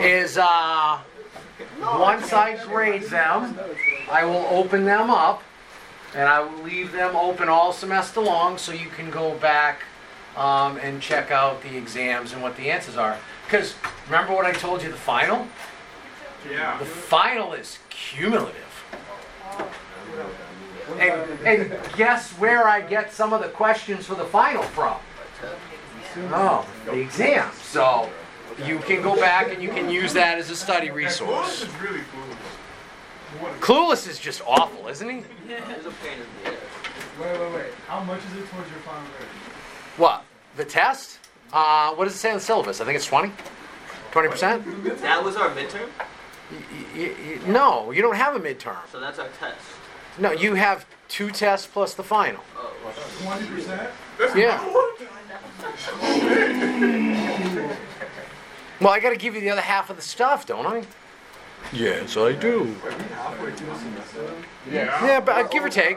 is once I grade them, I will open them up, and I will leave them open all semester long so you can go back and check out the exams and what the answers are. Because remember what I told you, the final? Yeah. The final is cumulative. And guess where I get some of the questions for the final from? Oh, the exam. So you can go back and you can use that as a study resource. Clueless is really clueless. Clueless is just awful, isn't he? He's a pain in the ass. Wait. How much is it towards your final grade? What? The test? What does it say on the syllabus? I think it's 20? 20%? That was our midterm? No, you don't have a midterm. So that's our test. No, you have 2 tests plus the final. Oh. 20%? Yeah. Well, I got to give you the other half of the stuff, don't I? Yes, I do. Yeah, but give or take.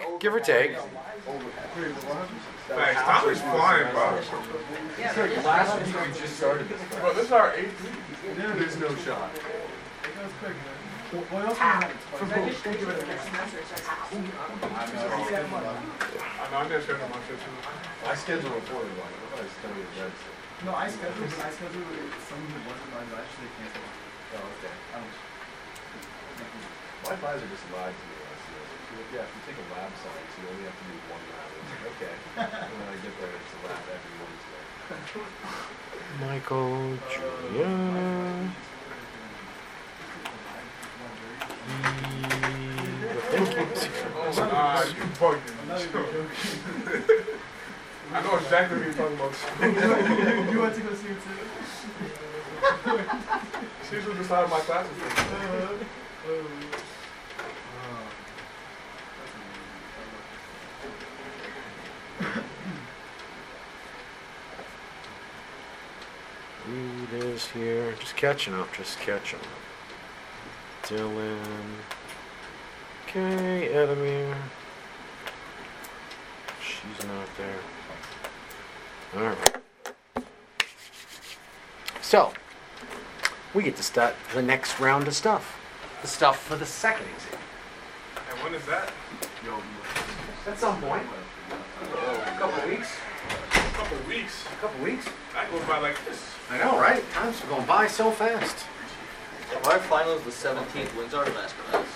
Thanks. Time is flying, bro. Last week we just started this. Bro, this is our 8th week. There's no shot. That's quick, man. What else do you have? I'm just going to my shit too. I schedule a 4 one. I thought I studied medicine. No, I scheduled someone who wasn't mine, but actually canceled. Oh, okay. My advisor just lied to me last year. She was like, yeah, if you take a lab science, you only have to do 1 lab. I was like, okay. And when I get there, it's a lab every Wednesday. Michael, Juliana. You bugged me. I know exactly what you're talking about. You went to go see him too? She was just out of my classes. Reed is here. Just catching up. Dylan. Okay, Edamir. She's not there. Alright. So, we get to start the next round of stuff. The stuff for the second exam. And when is that? At some point. A couple weeks. A couple weeks? That goes by like this. I know, right? Time's going by so fast. If our final is the 17th, when's our last class?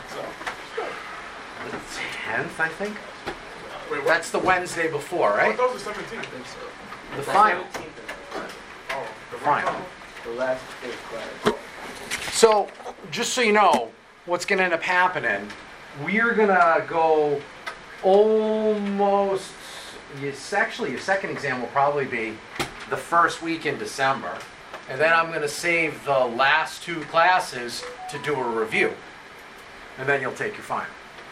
The 10th, I think. Wait, what? That's the Wednesday before, I right? thought it was the 17th. I think so. The final. 17th is Oh, the Final. the last day of class. So, just so you know, what's going to end up happening, we're going to go almost, actually your second exam will probably be the first week in December. And then I'm going to save the last 2 classes to do a review. And then you'll take your final.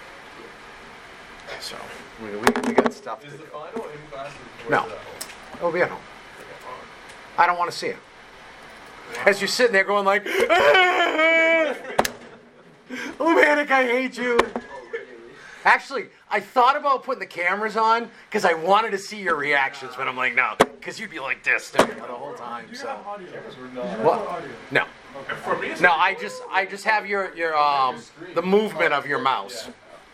So, we got stuff to Is do. the final in class? No. It'll be at home. I don't want to see it. As you're sitting there going like, oh Manic, I hate you. Actually, I thought about putting the cameras on because I wanted to see your reactions, but I'm like, no, because you'd be like this to me the whole time. So, what? No, And for me, it's no, I just have your the movement of your mouse.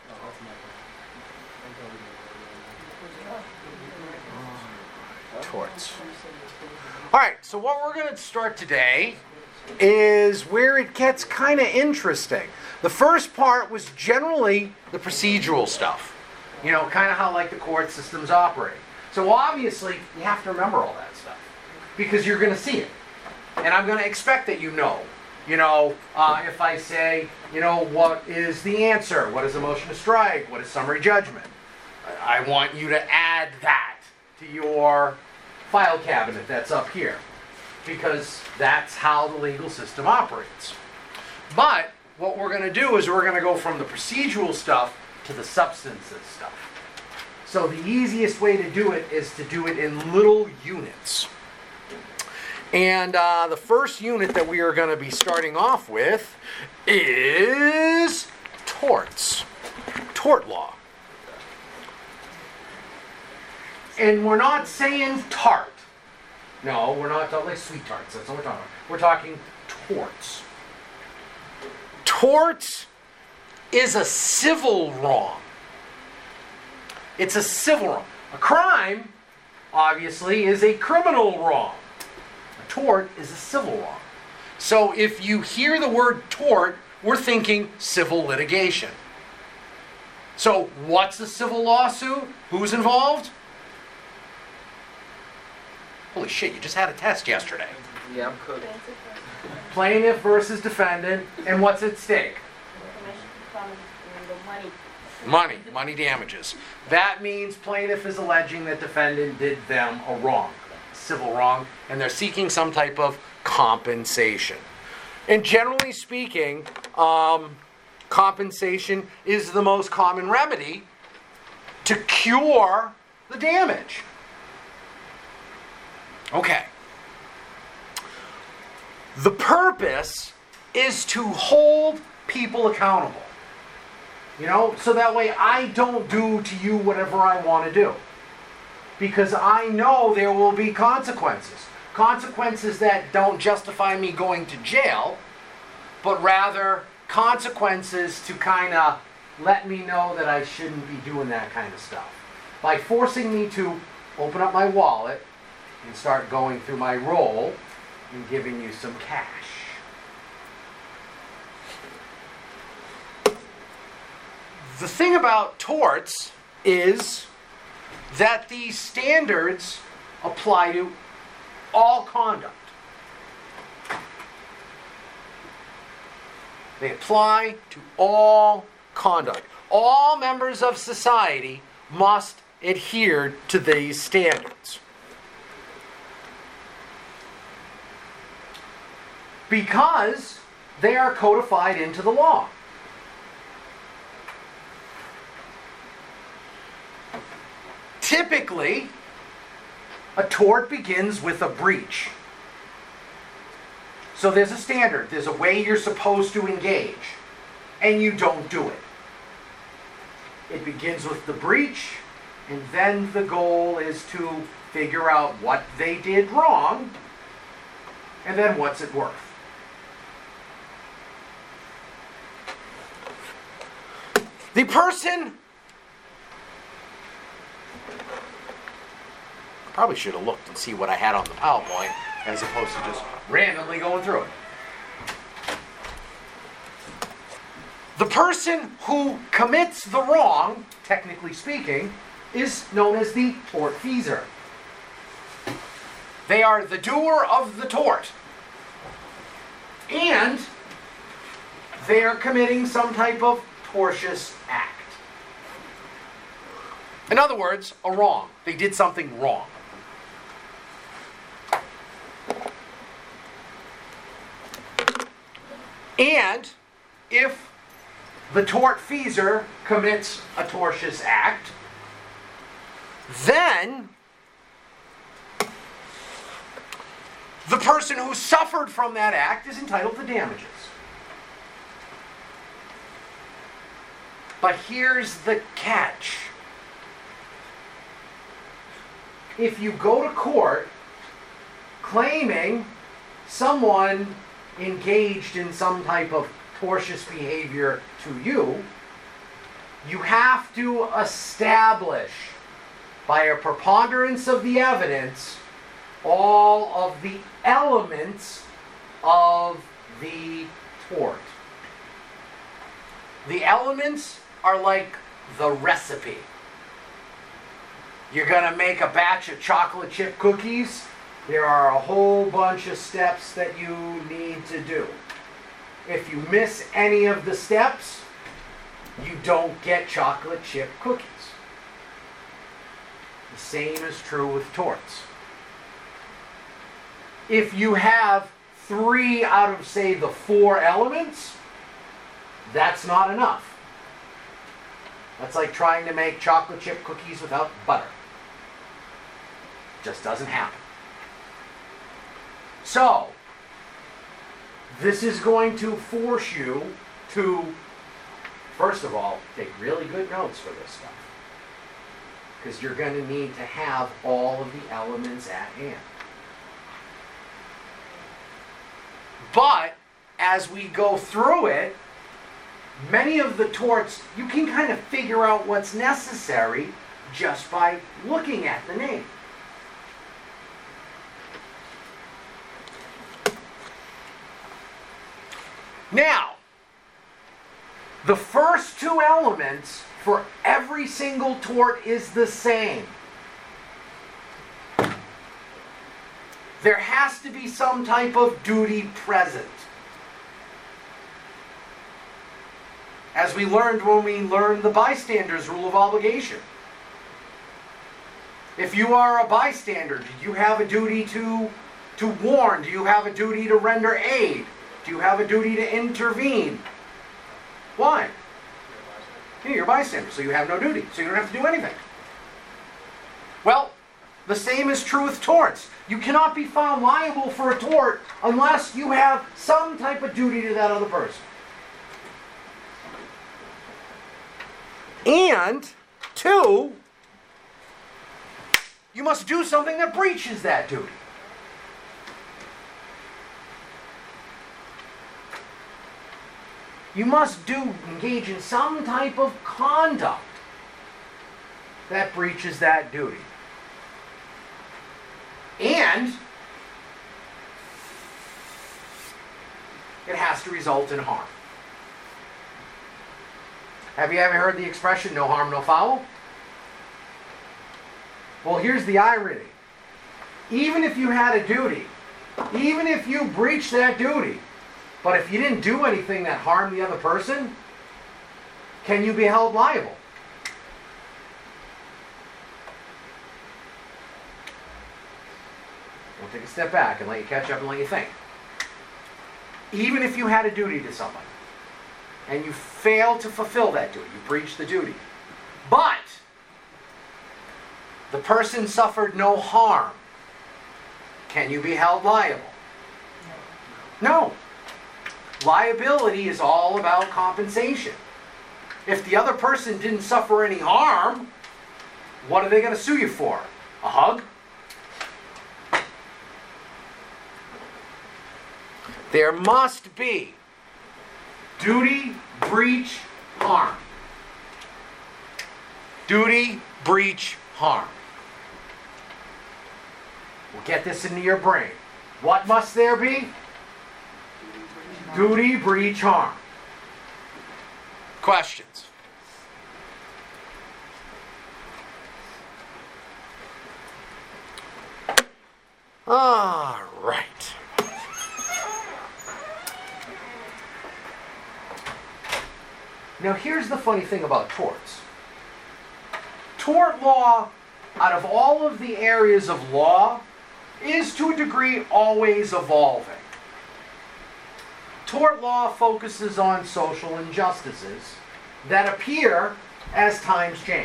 Torts. All right, so what we're going to start today is where it gets kind of interesting. The first part was generally the procedural stuff. You know, kind of how like the court systems operate. So obviously, you have to remember all that stuff because you're going to see it. And I'm going to expect that you know. You know, if I say, you know, what is the answer? What is a motion to strike? What is summary judgment? I want you to add that to your file cabinet that's up here because that's how the legal system operates. But what we're going to do is we're going to go from the procedural stuff to the substantive stuff. So the easiest way to do it is to do it in little units. And the first unit that we are going to be starting off with is torts. Tort law. And we're not saying tart. No, we're not talking like sweet tarts. That's what we're talking about. We're talking torts. Torts is a civil wrong. It's a civil wrong. A crime, obviously, is a criminal wrong. A tort is a civil wrong. So if you hear the word tort, we're thinking civil litigation. So what's a civil lawsuit? Who's involved? Holy shit, you just had a test yesterday. Yeah, I'm cooked. Plaintiff versus defendant, and what's at stake? Money damages. That means plaintiff is alleging that defendant did them a wrong, civil wrong, and they're seeking some type of compensation. And generally speaking, compensation is the most common remedy to cure the damage. Okay. The purpose is to hold people accountable. You know, so that way I don't do to you whatever I want to do. Because I know there will be consequences. Consequences that don't justify me going to jail, but rather consequences to kind of let me know that I shouldn't be doing that kind of stuff. By forcing me to open up my wallet and start going through my roll and giving you some cash. The thing about torts is that these standards apply to all conduct. They apply to all conduct. All members of society must adhere to these standards. Because they are codified into the law. Typically, a tort begins with a breach. So there's a standard, there's a way you're supposed to engage, and you don't do it. It begins with the breach, and then the goal is to figure out what they did wrong, and then what's it worth. The person, probably should have looked and see what I had on the PowerPoint as opposed to just randomly going through it. The person who commits the wrong, technically speaking, is known as the tortfeasor. They are the doer of the tort. And they are committing some type of tortious act. In other words, a wrong. They did something wrong. And if the tortfeasor commits a tortious act, then the person who suffered from that act is entitled to damages. But here's the catch. If you go to court claiming someone engaged in some type of tortious behavior to you, you have to establish by a preponderance of the evidence all of the elements of the tort. The elements are like the recipe. You're going to make a batch of chocolate chip cookies. There are a whole bunch of steps that you need to do. If you miss any of the steps, you don't get chocolate chip cookies. The same is true with torts. If you have 3 out of, say, the 4 elements, that's not enough. That's like trying to make chocolate chip cookies without butter. Just doesn't happen. So, this is going to force you to, first of all, take really good notes for this stuff. Because you're going to need to have all of the elements at hand. But as we go through it, many of the torts, you can kind of figure out what's necessary just by looking at the name. Now, the first two elements for every single tort is the same. There has to be some type of duty present. As we learned when we learned the bystander's rule of obligation. If you are a bystander, do you have a duty to warn? Do you have a duty to render aid? Do you have a duty to intervene? Why? You're a bystander, so you have no duty. So you don't have to do anything. Well, the same is true with torts. You cannot be found liable for a tort unless you have some type of duty to that other person. And, two, you must do something that breaches that duty. You must engage in some type of conduct that breaches that duty. And it has to result in harm. Have you ever heard the expression, no harm, no foul? Well, here's the irony. Even if you had a duty, even if you breached that duty, but if you didn't do anything that harmed the other person, can you be held liable? We'll take a step back and let you catch up and let you think. Even if you had a duty to somebody, and you failed to fulfill that duty, you breached the duty, but the person suffered no harm, can you be held liable? No. Liability is all about compensation. If the other person didn't suffer any harm, what are they going to sue you for? A hug? There must be duty, breach, harm. Duty, breach, harm. We'll get this into your brain. What must there be? Duty, breach, harm. Questions? All right. Now here's the funny thing about torts. Tort law, out of all of the areas of law, is to a degree always evolving. Tort law focuses on social injustices that appear as times change.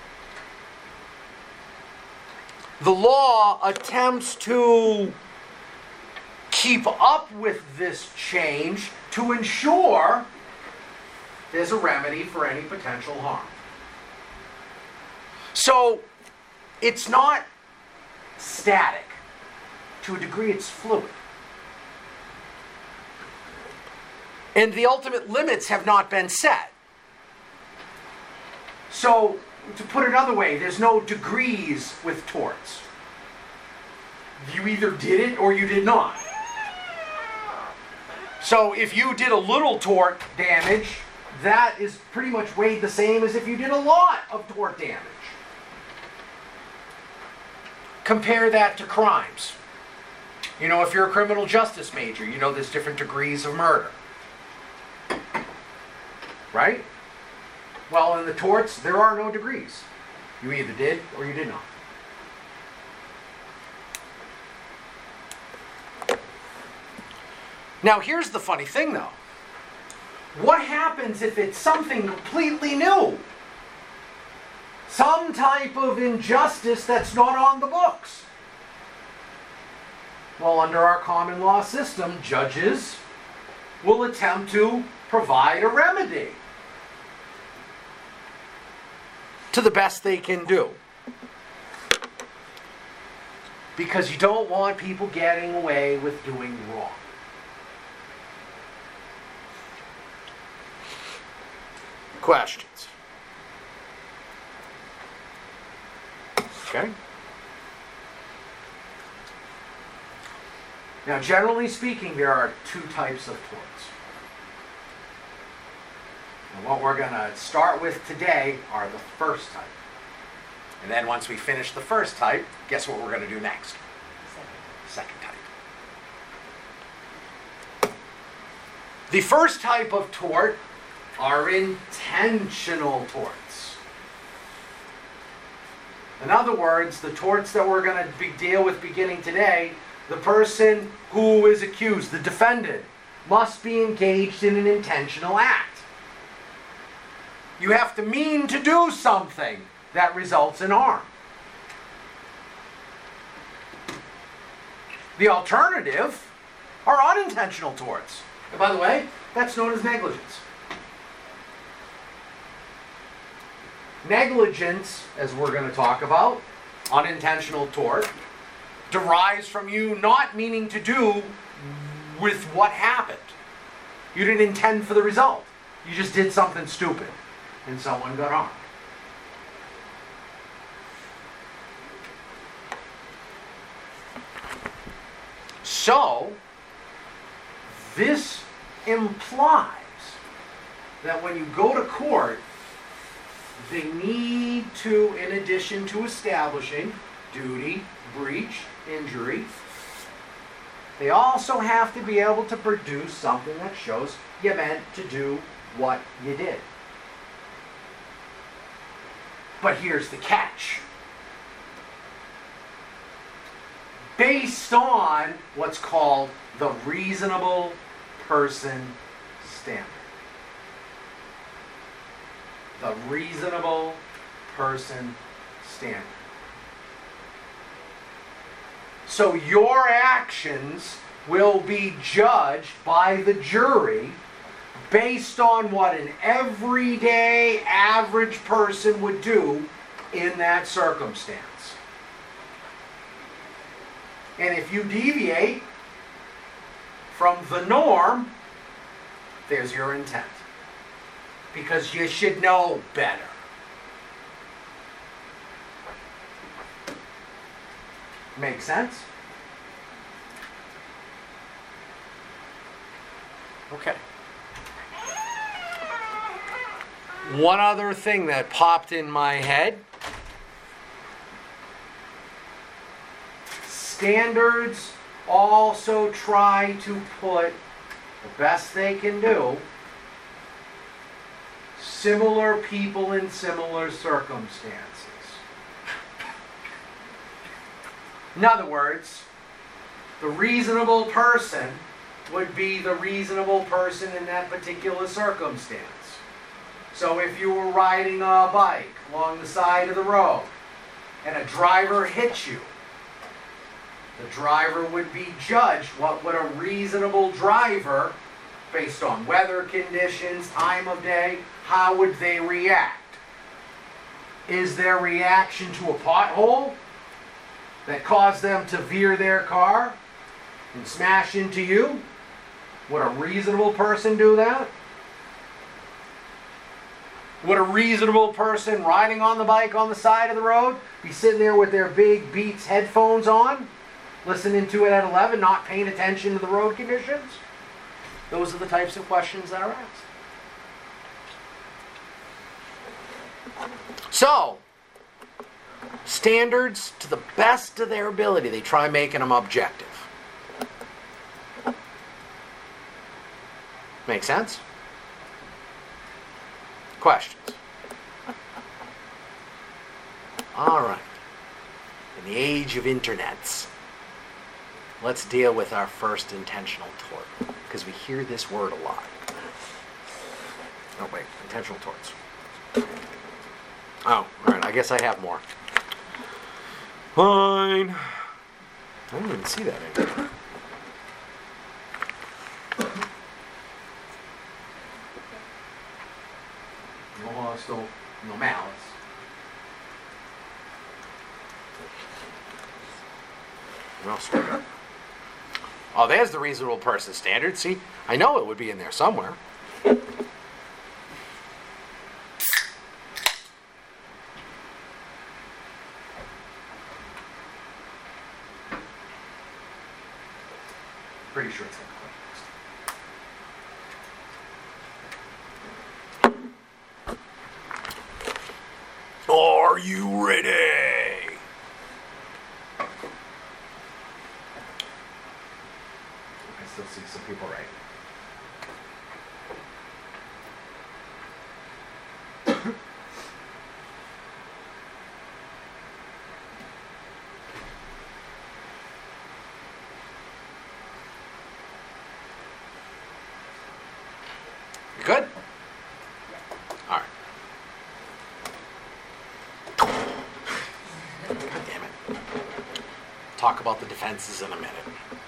The law attempts to keep up with this change to ensure there's a remedy for any potential harm. So, it's not static. To a degree, it's fluid. And the ultimate limits have not been set. So, to put it another way, there's no degrees with torts. You either did it or you did not. So, if you did a little tort damage, that is pretty much weighed the same as if you did a lot of tort damage. Compare that to crimes. You know, if you're a criminal justice major, you know there's different degrees of murder. Right? Well, in the torts, there are no degrees. You either did or you did not. Now, here's the funny thing, though. What happens if it's something completely new? Some type of injustice that's not on the books. Well, under our common law system, judges will attempt to provide a remedy to the best they can do. Because you don't want people getting away with doing wrong. Questions? Okay. Now, generally speaking, there are two types of torts. And what we're going to start with today are the first type. And then once we finish the first type, guess what we're going to do next? Second type. The first type of tort are intentional torts. In other words, the torts that we're going to deal with beginning today, the person who is accused, the defendant, must be engaged in an intentional act. You have to mean to do something that results in harm. The alternative are unintentional torts. And by the way, that's known as negligence. Negligence, as we're going to talk about, unintentional tort, derives from you not meaning to do with what happened. You didn't intend for the result. You just did something stupid, and someone got harmed. So, this implies that when you go to court, they need to, in addition to establishing duty, breach, injury, they also have to be able to produce something that shows you meant to do what you did. But here's the catch. Based on what's called the reasonable person standard. The reasonable person standard. So your actions will be judged by the jury based on what an everyday average person would do in that circumstance. And if you deviate from the norm, there's your intent. Because you should know better. Make sense? Okay. One other thing that popped in my head. Standards also try to put the best they can do similar people in similar circumstances. In other words, the reasonable person would be the reasonable person in that particular circumstance. So if you were riding a bike along the side of the road and a driver hit you, the driver would be judged. What would a reasonable driver, based on weather conditions, time of day, how would they react? Is their reaction to a pothole that caused them to veer their car and smash into you? Would a reasonable person do that? Would a reasonable person riding on the bike on the side of the road be sitting there with their big Beats headphones on, listening to it at 11, not paying attention to the road conditions? Those are the types of questions that are asked. So, standards, to the best of their ability, they try making them objective. Make sense? Questions? All right. In the age of internets, let's deal with our first intentional tort, because we hear this word a lot. Oh, wait. Intentional torts. Oh, all right. I guess I have more. Fine. I didn't even see that anymore. No malice. Well, straight. Oh, there's the reasonable person standard. See, I know it would be in there somewhere. Are you ready? I still see some people right. You good? All right. God damn it. Talk about the defenses in a minute.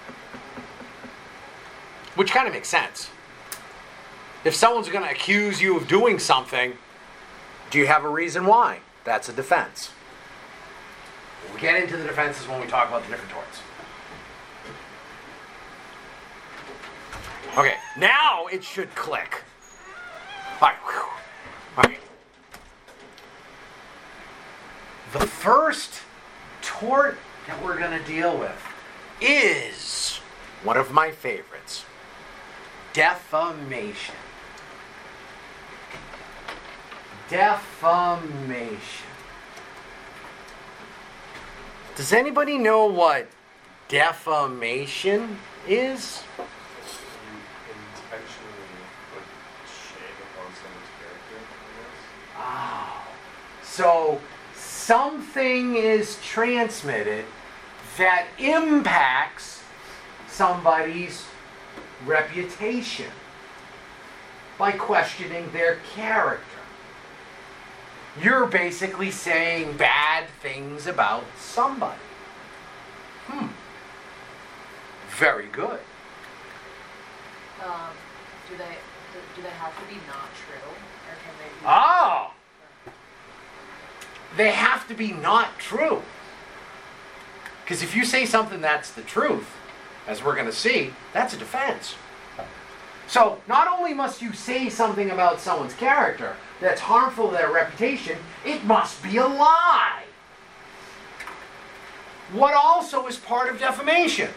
Which kind of makes sense. If someone's going to accuse you of doing something, do you have a reason why? That's a defense. We'll get into the defenses when we talk about the different torts. Okay, now it should click. All right. Whew. All right. The first tort that we're going to deal with is one of my favorites. Defamation. Defamation. Does anybody know what defamation is? Intentionally put shame upon someone's character, I Oh. guess. So something is transmitted that impacts somebody's reputation by questioning their character. You're basically saying bad things about somebody. Very good. Do they have to be not true, or can they be? Oh! They have to be not true. Because if you say something that's the truth, as we're going to see, that's a defense. So not only must you say something about someone's character that's harmful to their reputation, it must be a lie. What also is part of defamation?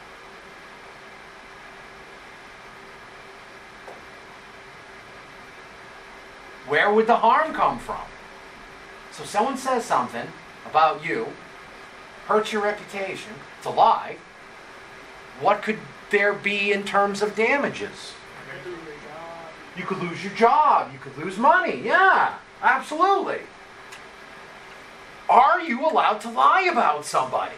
Where would the harm come from? So someone says something about you, hurts your reputation, it's a lie. What could there be in terms of damages? You could lose your job, you could lose money, yeah, absolutely. Are you allowed to lie about somebody?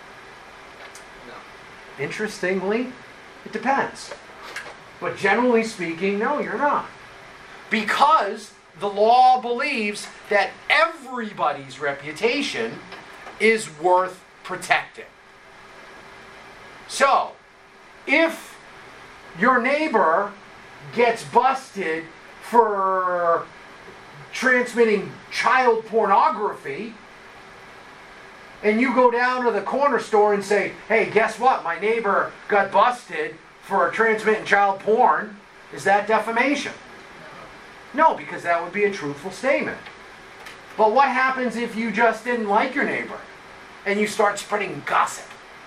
No. Interestingly, it depends. But generally speaking, no, you're not. Because the law believes that everybody's reputation is worth protecting. So, if your neighbor gets busted for transmitting child pornography, and you go down to the corner store and say, hey, guess what? My neighbor got busted for transmitting child porn. Is that defamation? No, because that would be a truthful statement. But what happens if you just didn't like your neighbor and you start spreading gossip?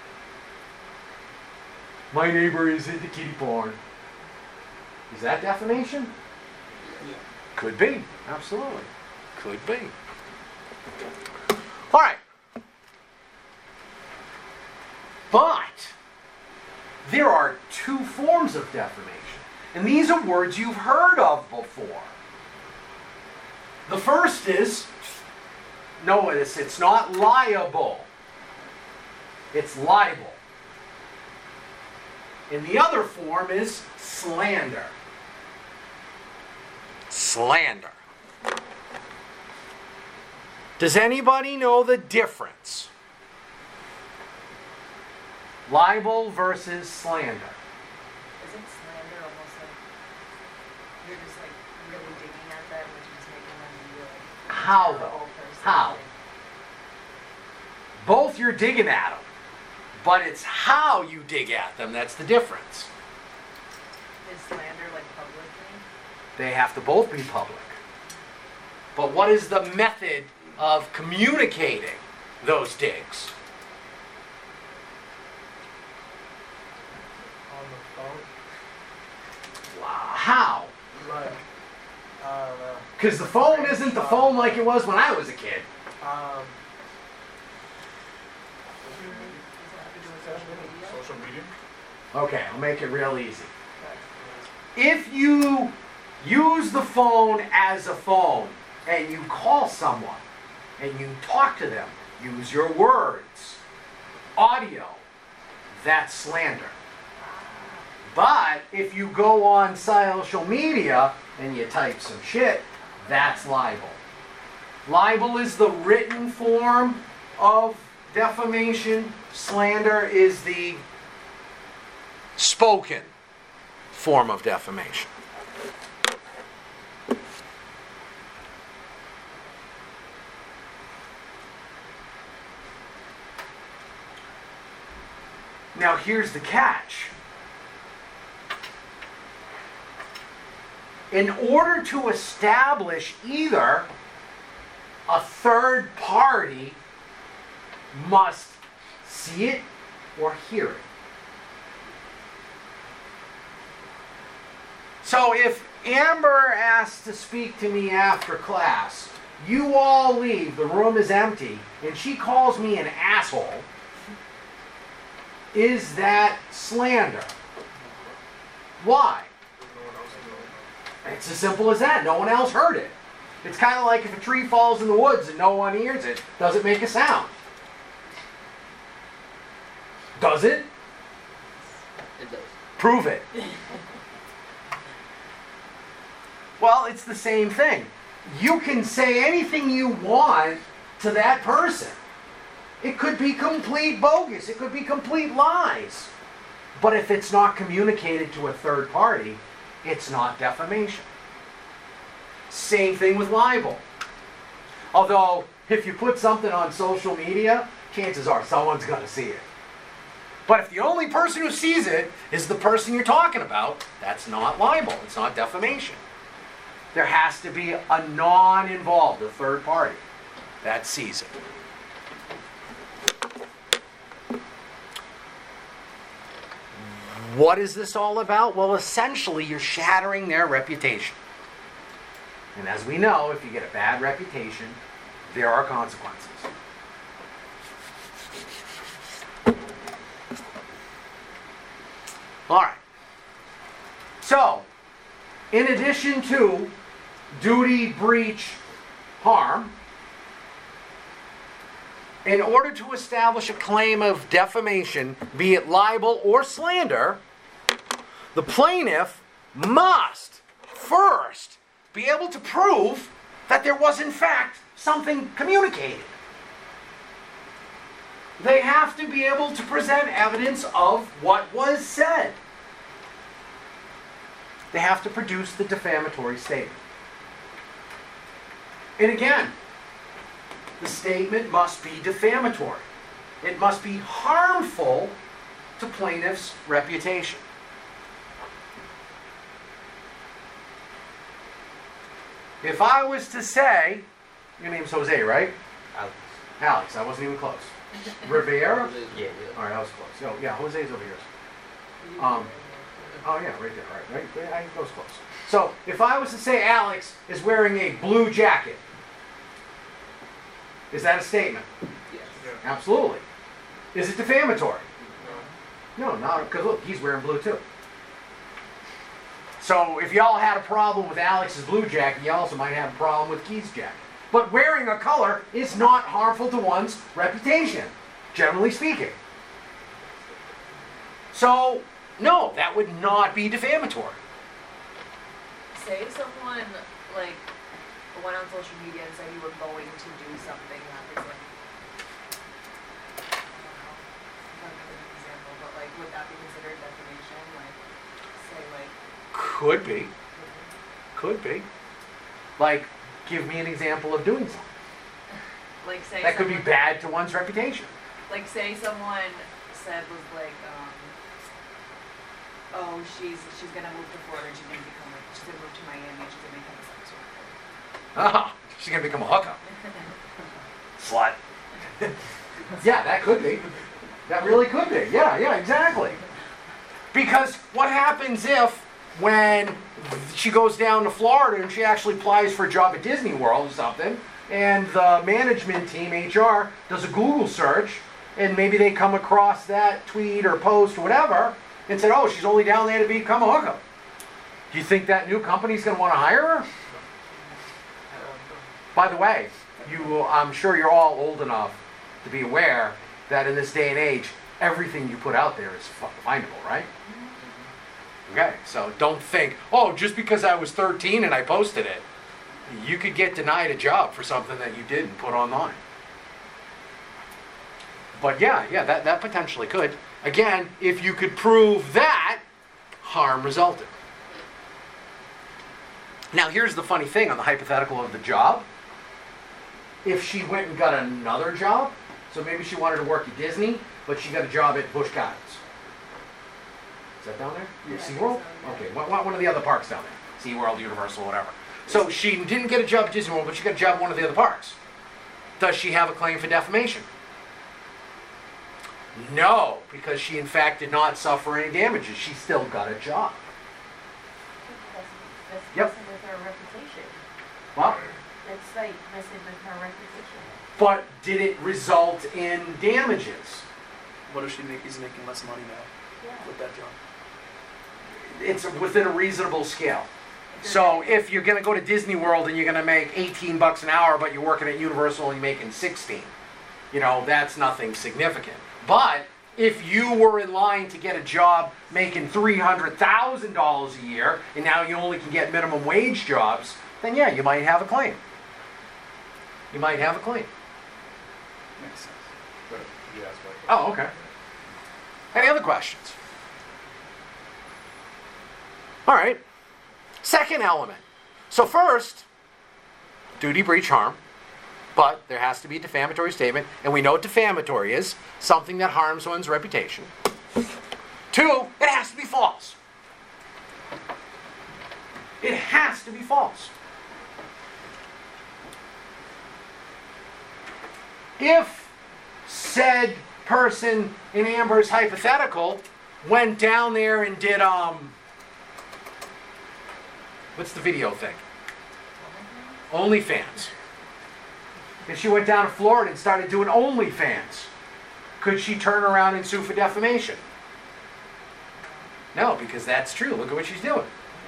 My neighbor is into kitty porn. Is that defamation? Yeah. Could be. Absolutely. Could be. All right. But there are two forms of defamation. And these are words you've heard of before. The first is, notice it's not liable. It's libel. And the other form is slander. Slander. Does anybody know the difference? Libel versus slander. Isn't slander almost like you're just like really digging at them, which is making them be like How a though? terrible person? How? Both you're digging at them, but it's how you dig at them that's the difference. Is slander like publicly? They have to both be public. But what is the method of communicating those digs? On the phone. Wow. How? Like, I don't know. Because the phone isn't the phone like it was when I was a kid. Um, Social media? okay, I'll make it real easy. If you use the phone as a phone and you call someone and you talk to them, use your words, audio, that's slander. But if you go on social media and you type some shit, that's libel. Libel is the written form of defamation. Slander is the spoken form of defamation. Now here's the catch. In order to establish either, a third party must see it or hear it. So if Amber asks to speak to me after class, you all leave, the room is empty, and she calls me an asshole, is that slander? Why? No one else knows. It's as simple as that. No one else heard it. It's kind of like if a tree falls in the woods and no one hears it, does it make a sound? Does it? It does. Prove it. Well, it's the same thing. You can say anything you want to that person. It could be complete bogus. It could be complete lies. But if it's not communicated to a third party, it's not defamation. Same thing with libel. Although, if you put something on social media, chances are someone's going to see it. But if the only person who sees it is the person you're talking about, that's not libel. It's not defamation. There has to be a non-involved, a third party, that sees it. What is this all about? Well, essentially, you're shattering their reputation. And as we know, if you get a bad reputation, there are consequences. All right. So, in addition to duty, breach, harm, in order to establish a claim of defamation, be it libel or slander, the plaintiff must first be able to prove that there was in fact something communicated. They have to be able to present evidence of what was said. They have to produce the defamatory statement. And again, the statement must be defamatory. It must be harmful to plaintiff's reputation. If I was to say, your name's Jose, right? Alex. Alex, I wasn't even close. Rivera? Yeah. All right, I was close. Oh, yeah, Jose's over here. Oh, yeah, right there. All right, I was close. So, if I was to say Alex is wearing a blue jacket, is that a statement? Yes. Yeah. Absolutely. Is it defamatory? No. No, not because look, he's wearing blue too. So if y'all had a problem with Alex's blue jacket, you also might have a problem with Keith's jacket. But wearing a color is not harmful to one's reputation, generally speaking. So, no, that would not be defamatory. Say someone, like, went on social media and said you were going to do something that was, like, I don't know, I'm trying to give an example, but, like, would that be considered defamation? Like, say, like... Could be. Could be. Like, give me an example of doing something. Like, say That could be someone- bad to one's reputation. Like, say someone said was like, oh, she's gonna move to Florida, she's gonna move to Miami, she's gonna become a sex worker. Ah, she's going to become a hookup. Slut. Yeah, that could be. That really could be. Yeah, exactly. Because what happens if, when she goes down to Florida and she actually applies for a job at Disney World or something, and the management team, HR, does a Google search, and maybe they come across that tweet or post or whatever, and said, oh, she's only down there to become a hookup. Do you think that new company's going to want to hire her? By the way, I'm sure you're all old enough to be aware that in this day and age, everything you put out there is findable, right? Okay, so don't think, oh, just because I was 13 and I posted it, you could get denied a job for something that you didn't put online. But yeah, that potentially could. Again, if you could prove that harm resulted. Now, here's the funny thing on the hypothetical of the job. If she went and got another job, so maybe she wanted to work at Disney, but she got a job at Busch Gardens. Is that down there? Yeah, SeaWorld? so, yeah. Okay, one of the other parks down there. SeaWorld, Universal, whatever. So she didn't get a job at Disney World, but she got a job at one of the other parks. Does she have a claim for defamation? No, because she in fact did not suffer any damages. She still got a job. That's Yep. messing with her reputation. Well, That's like messing with her reputation. but did it result in damages? What if he's making less money now Yeah. with that job? It's within a reasonable scale. So if you're going to go to Disney World and you're going to make $18 an hour, but you're working at Universal and you're making 16, that's nothing significant. But if you were in line to get a job making $300,000 a year, and now you only can get minimum wage jobs, then yeah, you might have a claim. You might have a claim. Makes sense. But you asked my question. Oh, okay. Any other questions? All right. Second element. So first, duty, breach, harm. But there has to be a defamatory statement, and we know what defamatory is, something that harms one's reputation. 2, it has to be false. It has to be false. If said person in Amber's hypothetical went down there and did, what's the video thing? OnlyFans. If she went down to Florida and started doing OnlyFans, could she turn around and sue for defamation? No, because that's true. Look at what she's doing.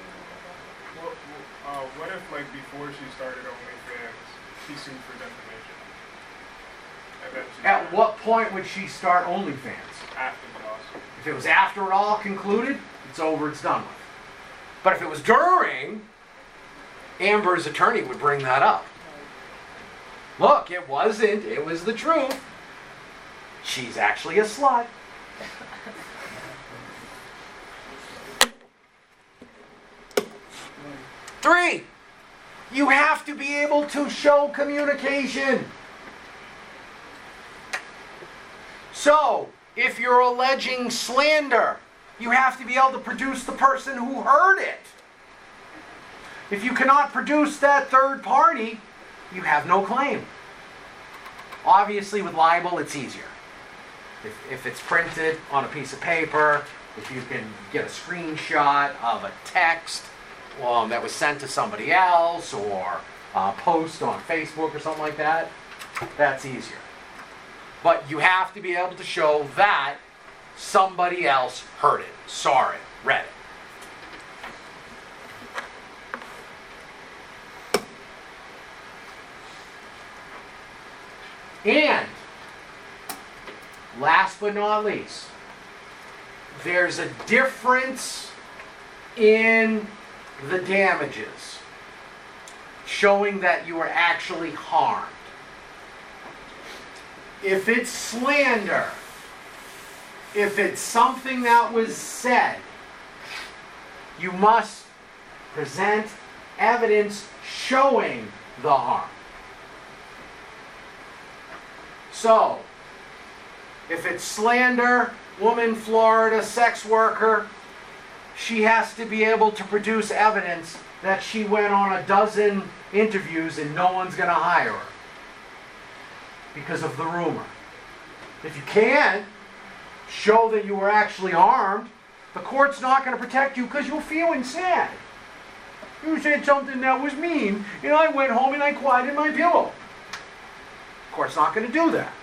What if, like, before she started OnlyFans, she sued for defamation? And then she At what point would she start OnlyFans? after the lawsuit? If it was after it all concluded, it's over, it's done with. But if it was during, Amber's attorney would bring that up. Look, it wasn't, it was the truth. She's actually a slut. Three, you have to be able to show communication. So, if you're alleging slander, you have to be able to produce the person who heard it. If you cannot produce that third party, you have no claim. Obviously, with libel, it's easier. If it's printed on a piece of paper, if you can get a screenshot of a text that was sent to somebody else, or a post on Facebook or something like that, that's easier. But you have to be able to show that somebody else heard it, saw it, read it. And, last but not least, there's a difference in the damages, showing that you were actually harmed. If it's slander, if it's something that was said, you must present evidence showing the harm. So, if it's slander, woman, Florida, sex worker, she has to be able to produce evidence that she went on a dozen interviews and no one's going to hire her because of the rumor. If you can't show that you were actually harmed, the court's not going to protect you because you're feeling sad. You said something that was mean, and I went home and I cried in my pillow. court's not going to do that.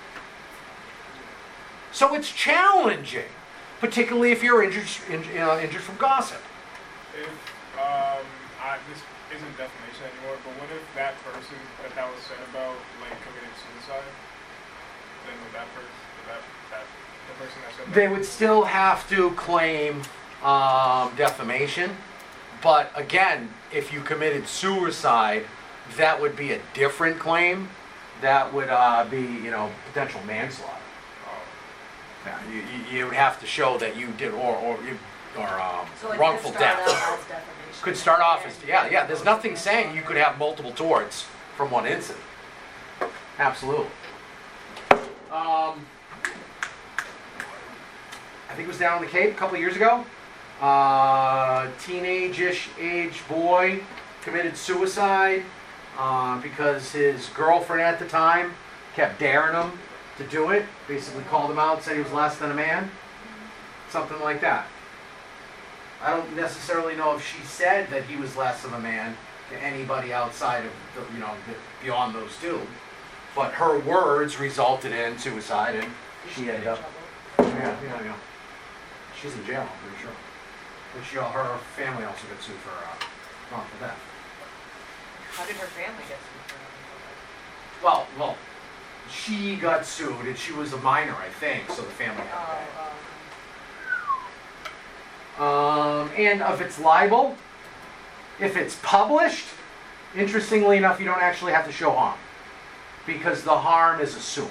So it's challenging, particularly if you're injured from gossip. If this isn't defamation anymore, but what if that person that was said about like committed suicide? Then would that person, the person that said that? They would still have to claim defamation, but again, if you committed suicide, that would be a different claim. That would be, potential manslaughter. Yeah, you would have to show that you did, or So like wrongful it could start death. out as defamation. Could start off as, yeah. There's nothing saying you could have multiple torts from one incident. Absolutely. I think it was down in the Cape a couple of years ago. Teenage-ish age boy committed suicide because his girlfriend at the time kept daring him to do it. Basically called him out, said he was less than a man. Something like that. I don't necessarily know if she said that he was less of a man to anybody outside of beyond those two, but her words resulted in suicide, and she ended up. Yeah. She's in jail, I'm pretty sure. But her family also got sued for wrongful death. How did her family get sued for wrongful death? Well, she got sued, and she was a minor, I think, so the family had to pay. And if it's libel, if it's published, interestingly enough, you don't actually have to show harm, because the harm is assumed.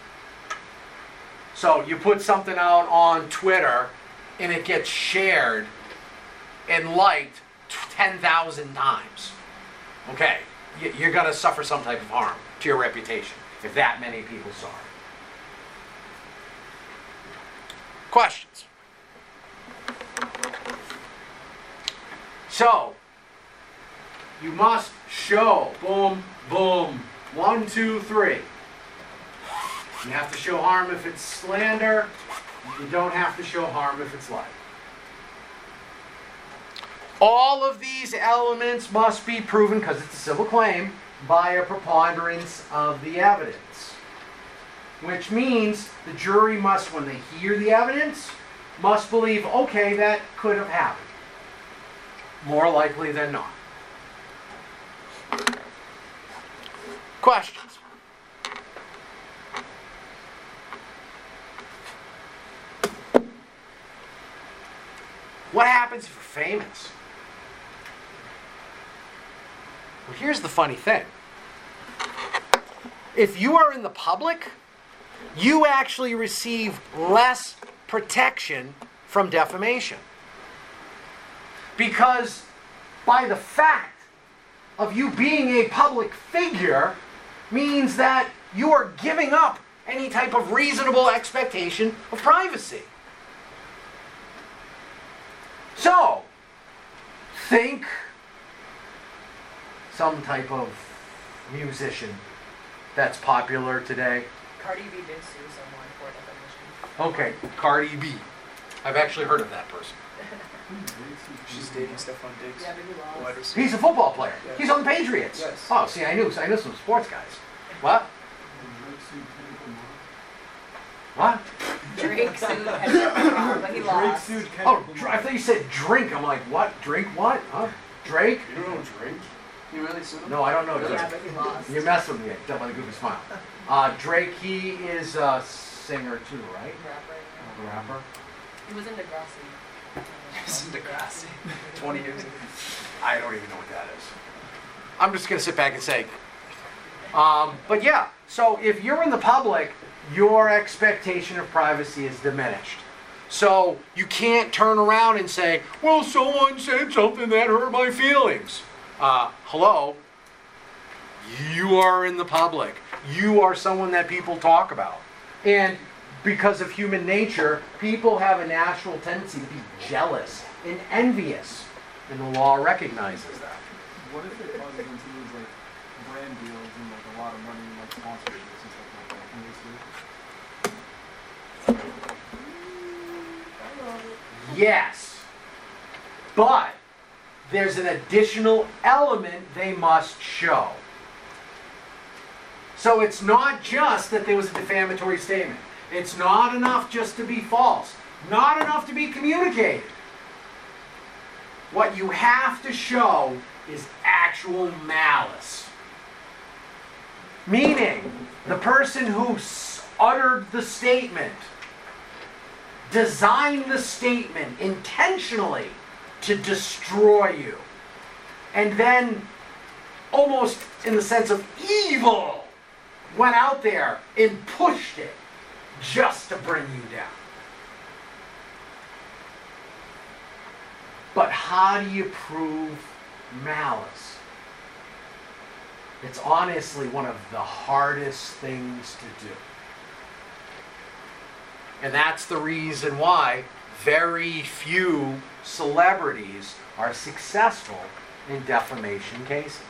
So you put something out on Twitter, and it gets shared and liked 10,000 times. Okay, you're going to suffer some type of harm to your reputation if that many people saw it. Questions? So, you must show, boom, boom, 1, 2, 3. You have to show harm if it's slander. You don't have to show harm if it's libel. All of these elements must be proven, because it's a civil claim, by a preponderance of the evidence. Which means the jury must, when they hear the evidence, must believe, okay, that could have happened. More likely than not. Questions? What happens if you're famous? Well, here's the funny thing. If you are in the public, you actually receive less protection from defamation. Because by the fact of you being a public figure means that you are giving up any type of reasonable expectation of privacy. So, think some type of musician that's popular today. Cardi B did sue someone for defamation. Okay, Cardi B. I've actually heard of that person. She's dating Stephon Diggs. Yeah, but he lost. Wide receiver. He's a football player. Yes. He's on the Patriots. Yes. Oh, see, I knew some sports guys. What? What? Drake sued Kendrick Lamar, but he lost. Oh, I thought you said drink. I'm like, what? Drink what? Huh? Drake? You don't know Drake? You really sued him? No, I don't know Yeah, Drake. but he lost. You're messing with me. Don't let a goofy smile. Drake, he is a singer too, right? Rapper. A rapper. He was in Degrassi. He's in Degrassi. 20 years ago. I don't even know what that is. I'm just going to sit back and say. But yeah, so if you're in the public, your expectation of privacy is diminished. So you can't turn around and say, well, someone said something that hurt my feelings. Hello? You are in the public. You are someone that people talk about. And because of human nature, people have a natural tendency to be jealous and envious. And the law recognizes that. What if it causes them to lose like brand deals and like a lot of money and like sponsorships and stuff like that? Can they sue? Yes. But there's an additional element they must show. So it's not just that there was a defamatory statement. It's not enough just to be false. Not enough to be communicated. What you have to show is actual malice. Meaning, the person who uttered the statement designed the statement intentionally to destroy you. And then, almost in the sense of evil, went out there and pushed it just to bring you down. But how do you prove malice? It's honestly one of the hardest things to do. And that's the reason why very few celebrities are successful in defamation cases.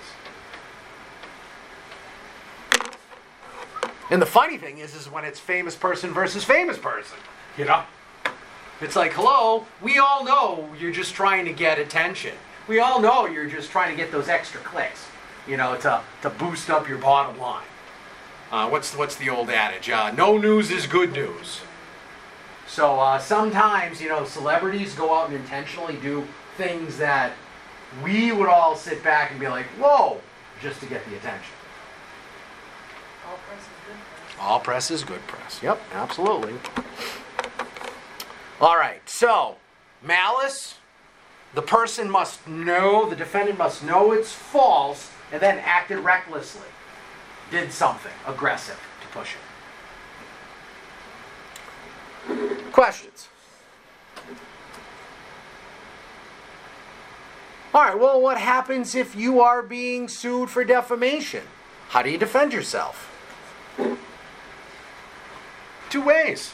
And the funny thing is when it's famous person versus famous person, you know? It's like, hello, we all know you're just trying to get attention. We all know you're just trying to get those extra clicks, you know, to boost up your bottom line. What's the old adage? No news is good news. So sometimes, you know, celebrities go out and intentionally do things that we would all sit back and be like, whoa, just to get the attention. All press is good press. All press is good press. Yep, absolutely. All right, so malice, the person must know, the defendant must know it's false, and then acted recklessly. Did something aggressive to push it. Questions? All right, well, what happens if you are being sued for defamation? How do you defend yourself? 2 ways.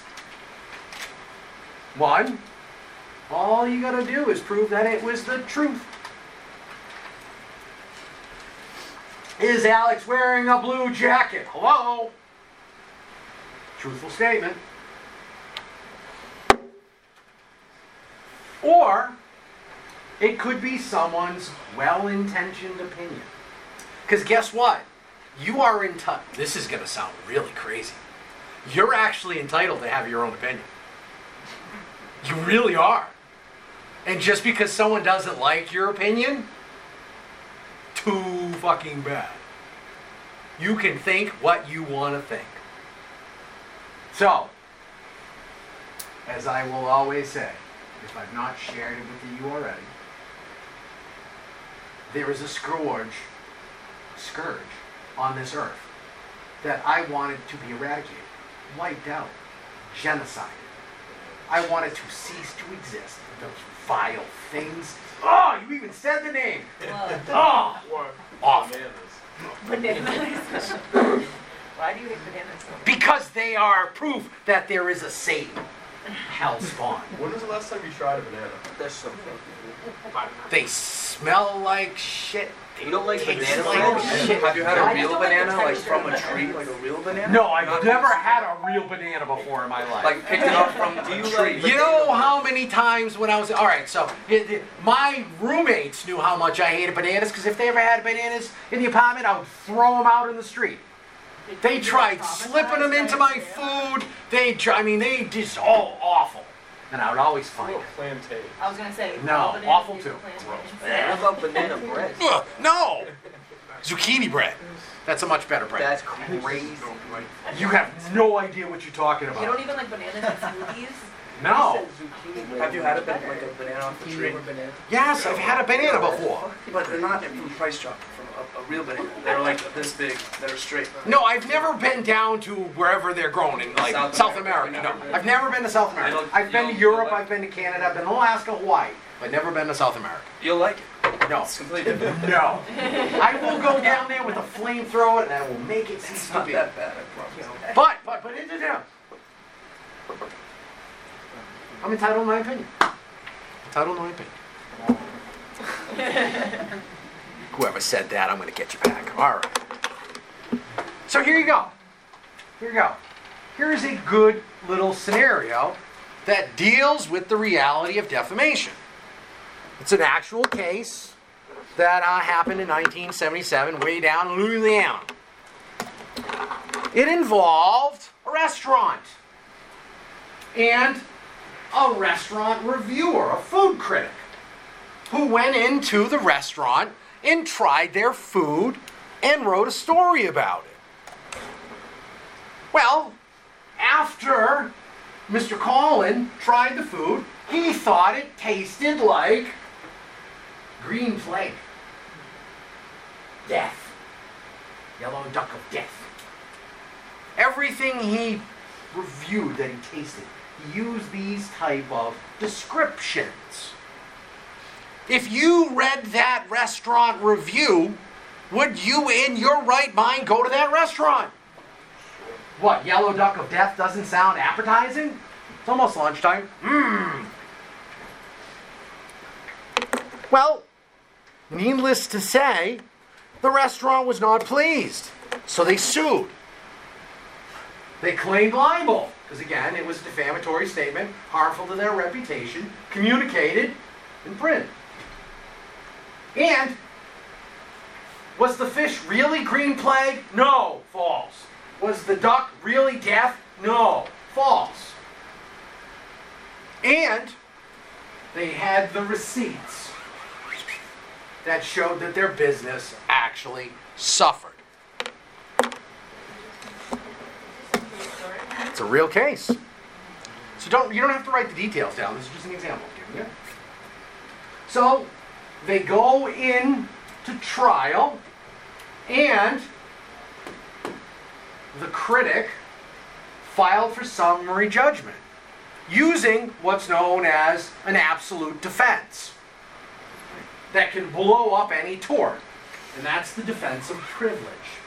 1, all you gotta do is prove that it was the truth. Is Alex wearing a blue jacket? Hello? Truthful statement. Or, it could be someone's well-intentioned opinion. Because guess what? You are entitled. This is going to sound really crazy. You're actually entitled to have your own opinion. You really are. And just because someone doesn't like your opinion, too fucking bad. You can think what you want to think. So, as I will always say, if I've not shared it with you already, there is a scourge on this earth that I wanted to be eradicated, wiped out, genocided. I wanted to cease to exist. Those vile things. Oh, you even said the name. Oh, What? awful. Bananas. Why do you hate bananas so much? Because they are proof that there is a Satan. Hell spawn. When was the last time you tried a banana? That's so fucking They smell like shit. You don't like Taste banana like bread? shit. Have you had I a just real don't like the banana, like texture from of a the tree, banana. like a real banana? No, I've Not never just- had a real banana before in my life. Like picked it up from a tree. You know how many times when I was... All right, so my roommates knew how much I hated bananas because if they ever had bananas in the apartment, I would throw them out in the street. They tried slipping them into my food. They just all awful. And I would always find it. Plantain. I was gonna say. No, all bananas awful need too. plantains. What about banana bread? Ugh, no! Zucchini bread. That's a much better bread. That's crazy. You have no idea what you're talking You about. don't even like bananas in smoothies? No. Have you had like a banana off the tree? Yes, I've had a banana before. But they're not from Price Chopper, from a real banana. They're like this big, that are straight. No, I've never been down to wherever they're grown in, like South America. No, I've never been to South America. I've been to Europe, I've been to Canada, I've been to Alaska, Hawaii, but never been to South America. You'll like it. No. It's completely different. No. I will go down there with a flamethrower and I will make it cease It's to not be. that bad, I promise. But it's down. I'm entitled to my opinion. Entitled to my opinion. Whoever said that, I'm going to get you back. All right. So here you go. Here you go. Here's a good little scenario that deals with the reality of defamation. It's an actual case that happened in 1977 way down in Louisiana. It involved a restaurant and a restaurant reviewer, a food critic, who went into the restaurant and tried their food and wrote a story about it. Well, after Mr. Collin tried the food, he thought it tasted like green plague. Death. Yellow duck of death. Everything he reviewed that he tasted, he used these type of descriptions. If you read that restaurant review, would you in your right mind go to that restaurant? What, yellow duck of death doesn't sound appetizing? It's almost lunchtime. Well, needless to say, the restaurant was not pleased, so they sued. They claimed libel, because again, it was a defamatory statement, harmful to their reputation, communicated in print. And, was the fish really green plague? No, false. Was the duck really death? No, false. And, they had the receipts that showed that their business actually suffered. It's a real case. So you don't have to write the details down. This is just an example I'm giving you. So they go in to trial, and the critic filed for summary judgment using what's known as an absolute defense that can blow up any tort, and that's the defense of privilege.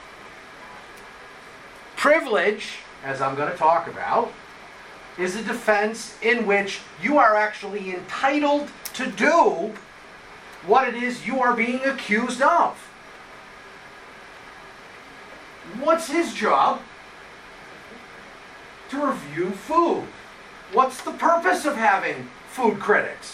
Privilege, as I'm going to talk about, is a defense in which you are actually entitled to do what it is you are being accused of. What's his job? To review food. What's the purpose of having food critics?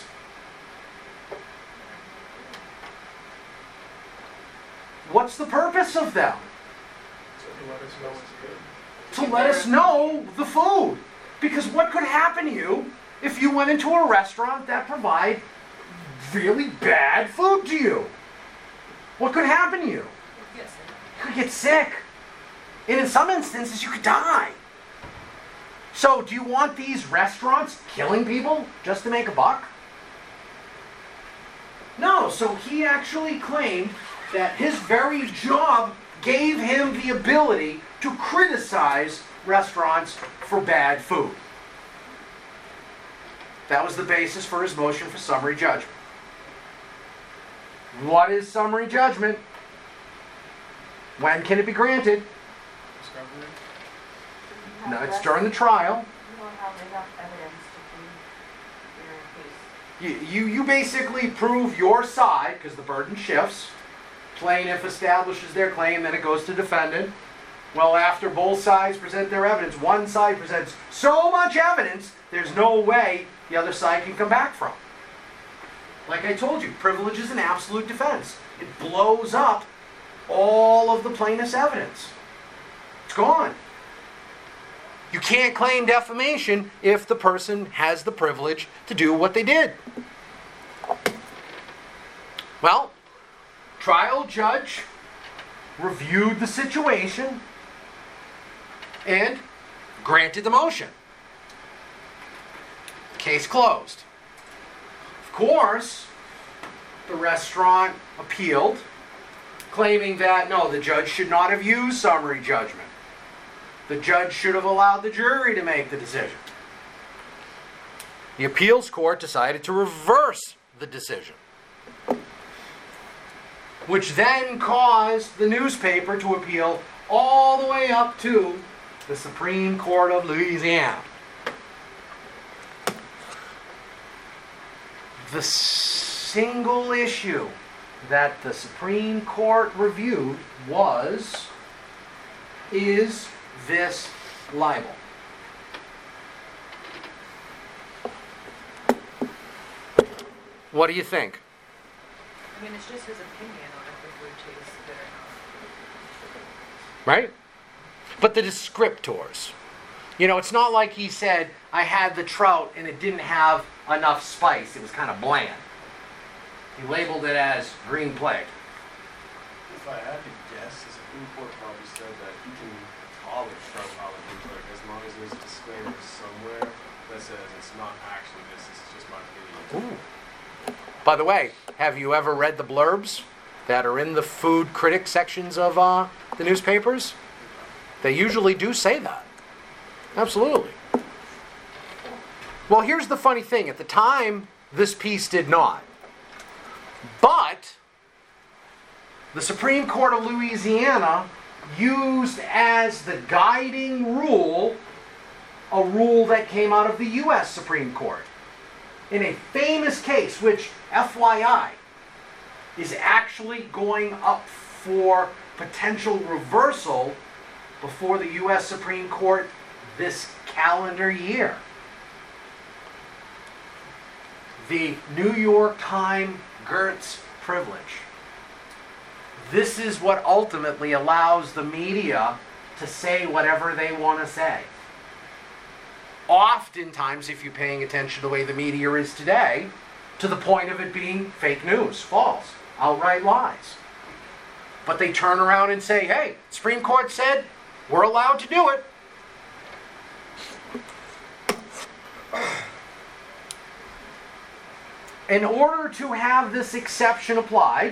What's the purpose of them? To let us know it's good. To let us know the food. Because what could happen to you if you went into a restaurant that provided really bad food to you? What could happen to you? Yes. You could get sick. And in some instances, you could die. So, do you want these restaurants killing people just to make a buck? No, so he actually claimed that his very job gave him the ability to criticize restaurants for bad food. That was the basis for his motion for summary judgment. What is summary judgment? When can it be granted? Discovery. No, it's during the trial. You don't have enough evidence to prove your case. You basically prove your side, because the burden shifts. Plaintiff establishes their claim, then it goes to defendant. Well, after both sides present their evidence, one side presents so much evidence, there's no way the other side can come back from. Like I told you, privilege is an absolute defense. It blows up all of the plaintiff's evidence. It's gone. You can't claim defamation if the person has the privilege to do what they did. Well, trial judge reviewed the situation and granted the motion. Case closed. Of course, the restaurant appealed, claiming that, no, the judge should not have used summary judgment. The judge should have allowed the jury to make the decision. The appeals court decided to reverse the decision, which then caused the newspaper to appeal all the way up to the Supreme Court of Louisiana. The single issue that the Supreme Court reviewed is this libel. What do you think? I mean, it's just his opinion on if the food tastes good or not. Right? but the descriptors. You know, it's not like he said, I had the trout and it didn't have enough spice. It was kind of bland. He labeled it as green plague. If I had to guess, the Supreme Court probably said that you can call it trout allergy, but as long as there's a disclaimer somewhere that says it's not actually this is just my opinion. Ooh. By the way, have you ever read the blurbs that are in the food critic sections of the newspapers? They usually do say that. Absolutely. Well, here's the funny thing. At the time, this piece did not. But the Supreme Court of Louisiana used as the guiding rule a rule that came out of the U.S. Supreme Court in a famous case, which, FYI, is actually going up for potential reversal before the U.S. Supreme Court this calendar year. The New York Times Gertz privilege. This is what ultimately allows the media to say whatever they want to say. Oftentimes, if you're paying attention to the way the media is today, to the point of it being fake news, false, outright lies. But they turn around and say, hey, Supreme Court said we're allowed to do it. In order to have this exception applied,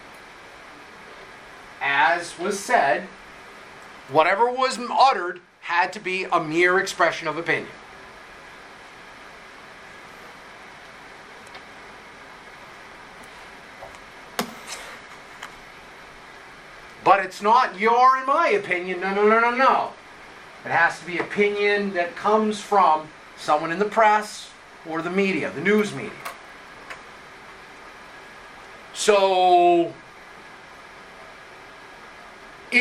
as was said, whatever was uttered had to be a mere expression of opinion. But it's not your and my opinion. No. It has to be opinion that comes from someone in the press or the media, the news media. So, do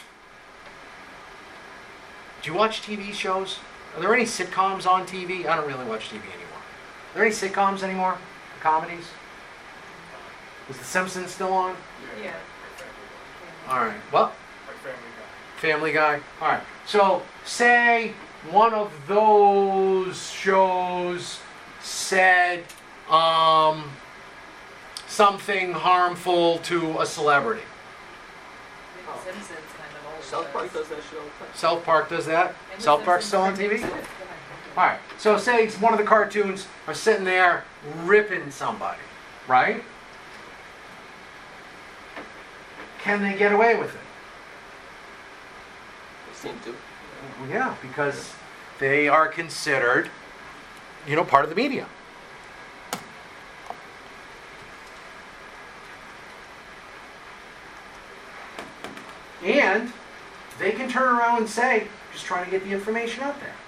you watch TV shows? Are there any sitcoms on TV? I don't really watch TV anymore. Are there any sitcoms anymore? Comedies? Is The Simpsons still on? Yeah. All right. Well, Like Family Guy. Family Guy. All right. So, say one of those shows said something harmful to a celebrity. The Simpsons kind of always South Park does. does that shit all the time. South Park does that. And the South Park's still on Simpsons TV? remix it. All right. So, say it's one of the cartoons are sitting there ripping somebody, right? Can they get away with it? They seem to. Well, yeah, because they are considered, part of the media. And they can turn around and say, just trying to get the information out there.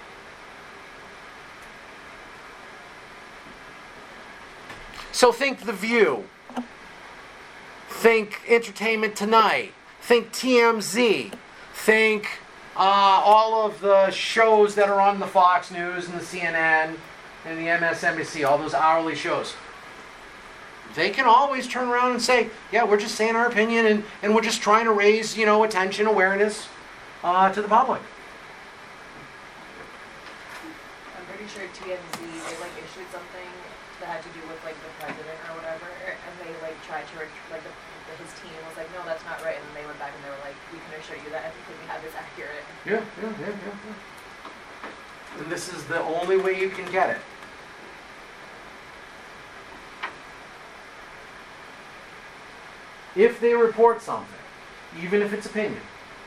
So think The View. Think Entertainment Tonight. Think TMZ. Think all of the shows that are on the Fox News and the CNN and the MSNBC, all those hourly shows. They can always turn around and say, yeah, we're just saying our opinion and we're just trying to raise, attention, awareness to the public. I'm pretty sure TMZ, they issued something that had to do with the president or whatever, and they tried to his team was like, no, that's not right, and then they went back and they were like, we can assure you that everything we have is accurate. Yeah. And this is the only way you can get it. If they report something, even if it's opinion,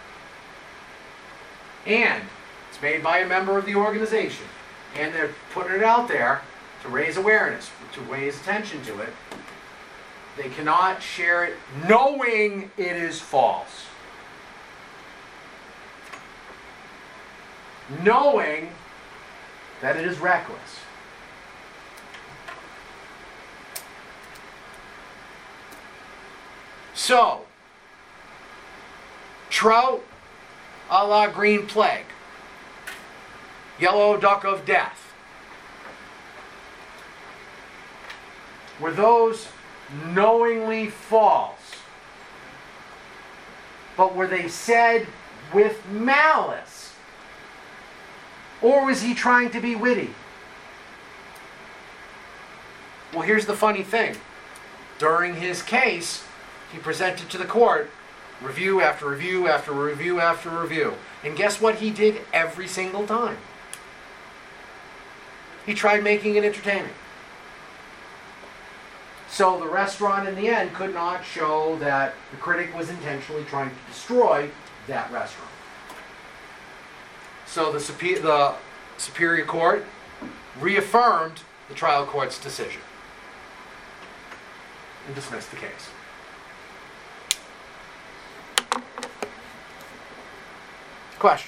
and it's made by a member of the organization, and they're putting it out there to raise awareness, to raise attention to it, they cannot share it knowing it is false. Knowing that it is reckless. So, trout a la green plague, yellow duck of death. Were those knowingly false? But were they said with malice? Or was he trying to be witty? Well, here's the funny thing. During his case, he presented to the court review after review after review after review. And guess what he did every single time? He tried making it entertaining. So the restaurant in the end could not show that the critic was intentionally trying to destroy that restaurant. So the Superior Court reaffirmed the trial court's decision and dismissed the case. Questions?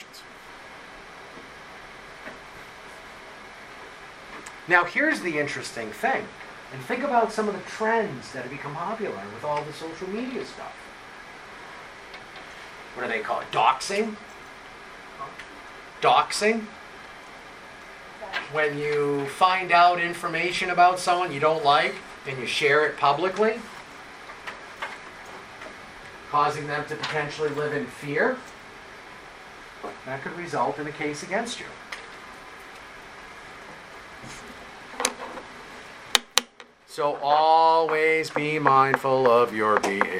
Now here's the interesting thing. And think about some of the trends that have become popular with all the social media stuff. What do they call it? Doxing? Doxing? When you find out information about someone you don't like and you share it publicly, causing them to potentially live in fear, that could result in a case against you. So always be mindful of your behavior.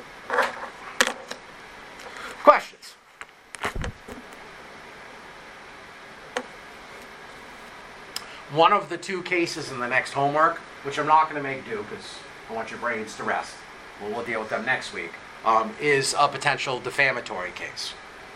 Questions? One of the two cases in the next homework, which I'm not going to make do because I want your brains to rest, we'll deal with them next week, is a potential defamatory case.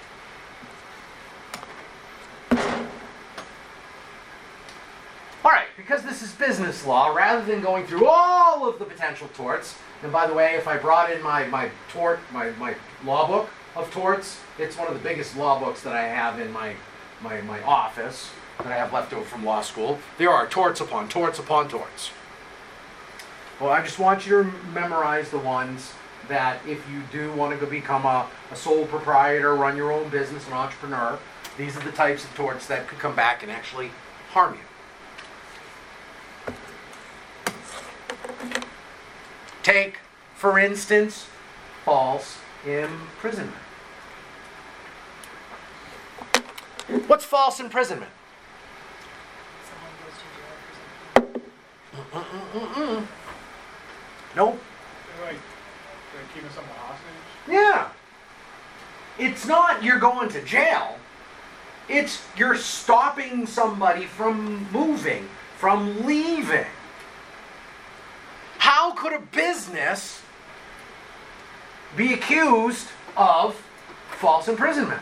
All right, because this is business law, rather than going through all of the potential torts, and by the way, if I brought in my law book of torts, it's one of the biggest law books that I have in my office that I have left over from law school. There are torts upon torts upon torts. Well, I just want you to memorize the ones that if you do want to go become a sole proprietor, run your own business, an entrepreneur, these are the types of torts that could come back and actually harm you. Take, for instance, false imprisonment. What's false imprisonment? Someone goes to jail for something. Nope. They're keeping someone hostage. Yeah. It's not you're going to jail. It's you're stopping somebody from moving, from leaving. How could a business be accused of false imprisonment?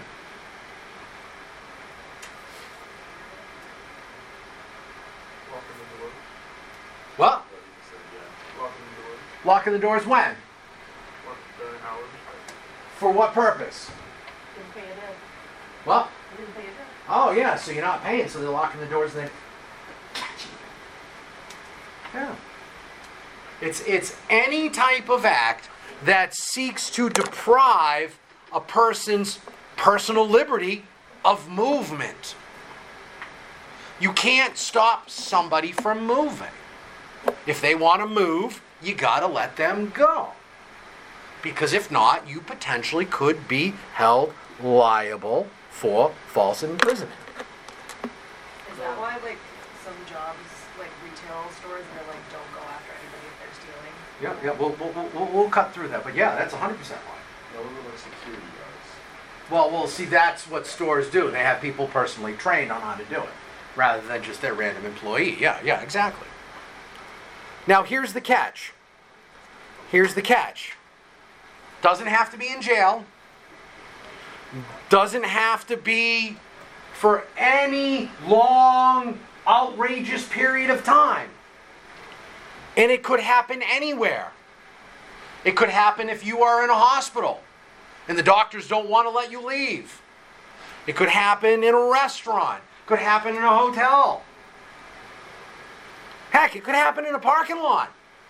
Locking the door. What? You said, yeah. Locking the door. Locking the doors when? During hours. For what purpose? Didn't pay a bill. What? You didn't pay a bill. Oh yeah, so you're not paying, so they're locking the doors and they catch you. Yeah. It's any type of act that seeks to deprive a person's personal liberty of movement. You can't stop somebody from moving. If they want to move, you gotta let them go. Because if not, you potentially could be held liable for false imprisonment. Is that why, like, some jobs, like retail stores, they're like, don't go after anybody if they're stealing? Yeah, we'll cut through that. But yeah, that's 100% why. No, we were like security guards. Well, see, that's what stores do. They have people personally trained on how to do it, rather than just their random employee. Yeah, exactly. Now, here's the catch. Here's the catch. Doesn't have to be in jail. Doesn't have to be for any long, outrageous period of time. And it could happen anywhere. It could happen if you are in a hospital and the doctors don't want to let you leave. It could happen in a restaurant. It could happen in a hotel. Heck, it could happen in a parking lot.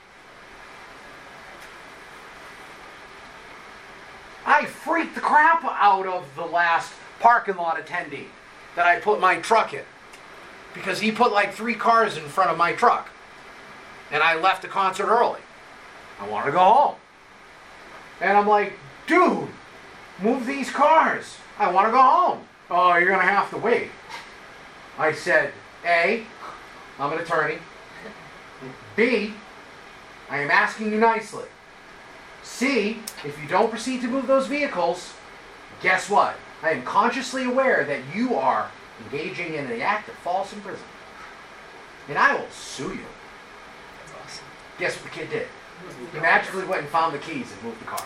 I freaked the crap out of the last parking lot attendee that I put my truck in. Because he put like 3 cars in front of my truck. And I left the concert early. I wanted to go home. And I'm like, dude, move these cars. I want to go home. Oh, you're going to have to wait. I said, A, I'm an attorney. B, I am asking you nicely. C, if you don't proceed to move those vehicles, guess what? I am consciously aware that you are engaging in the act of false imprisonment. And I will sue you. That's awesome. Guess what the kid did? He magically went and found the keys and moved the cars.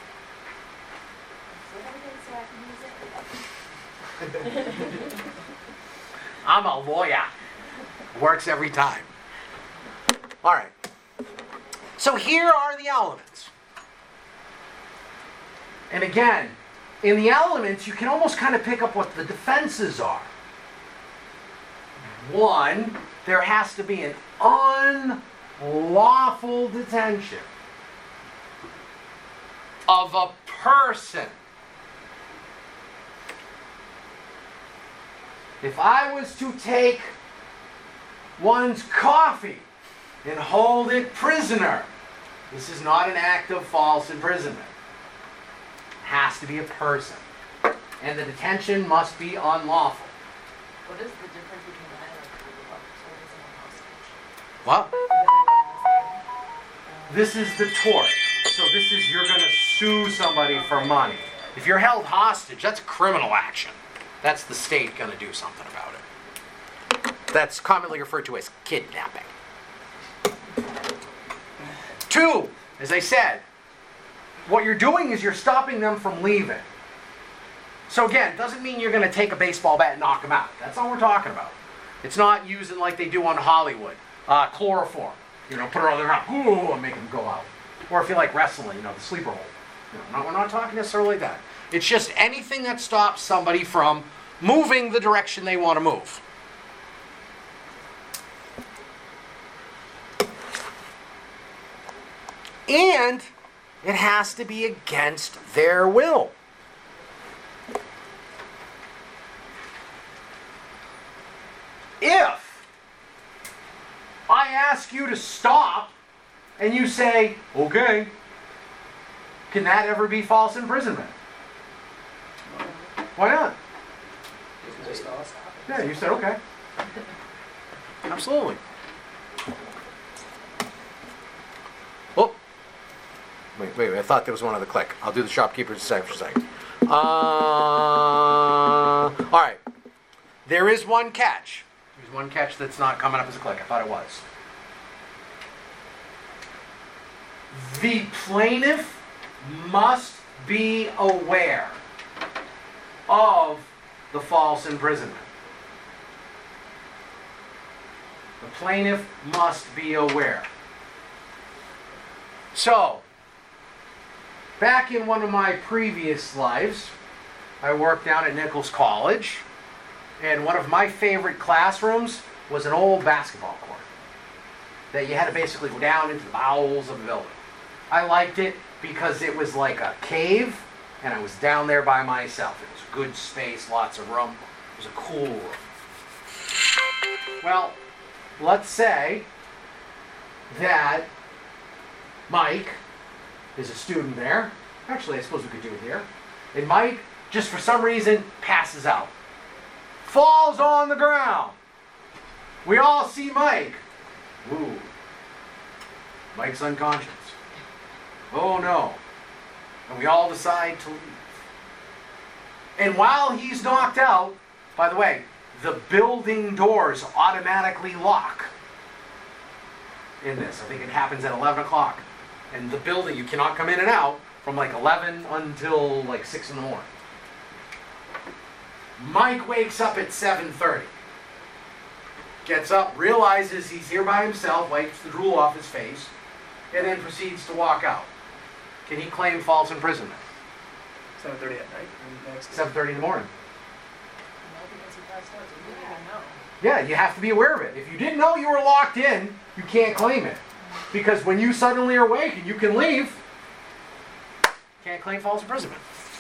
I'm a lawyer. Works every time. All right. So here are the elements. And again, in the elements, you can almost kind of pick up what the defenses are. One, there has to be an unlawful detention of a person. If I was to take one's coffee and hold it prisoner, this is not an act of false imprisonment. It has to be a person. And the detention must be unlawful. What is the difference between that and holding someone hostage? What? This is the tort. So this is you're going to sue somebody for money. If you're held hostage, that's a criminal action. That's the state going to do something about it. That's commonly referred to as kidnapping. 2, as I said, what you're doing is you're stopping them from leaving. So again, it doesn't mean you're going to take a baseball bat and knock them out. That's not what we're talking about. It's not using like they do on Hollywood, chloroform. Put it on their mouth, ooh, and make them go out. Or if you like wrestling, the sleeper hold. We're not talking necessarily that. It's just anything that stops somebody from moving the direction they want to move. And it has to be against their will. If I ask you to stop and you say, okay, can that ever be false imprisonment? Why not? Just awesome. Yeah, you said okay. Absolutely. Oh. Wait, I thought there was one other click. I'll do the shopkeeper's side for a second. All right. There is one catch. There's one catch that's not coming up as a click. I thought it was. The plaintiff must be aware of the false imprisonment. The plaintiff must be aware. So, back in one of my previous lives, I worked down at Nichols College, and one of my favorite classrooms was an old basketball court that you had to basically go down into the bowels of the building. I liked it because it was like a cave, and I was down there by myself. It was good space, lots of room. It was a cool room. Well, let's say that Mike is a student there. Actually, I suppose we could do it here. And Mike, just for some reason, passes out. Falls on the ground. We all see Mike. Ooh. Mike's unconscious. Oh no. And we all decide to leave. And while he's knocked out, by the way, the building doors automatically lock in this. I think it happens at 11 o'clock. And the building, you cannot come in and out from like 11 until like 6 in the morning. Mike wakes up at 7:30. Gets up, realizes he's here by himself, wipes the drool off his face, and then proceeds to walk out. Can he claim false imprisonment? 7:30 at night. And next 7:30 in the morning. No, because he passed out, so he didn't even know. Yeah, you have to be aware of it. If you didn't know you were locked in, you can't claim it. Because when you suddenly are awake and you can leave, you can't claim false imprisonment.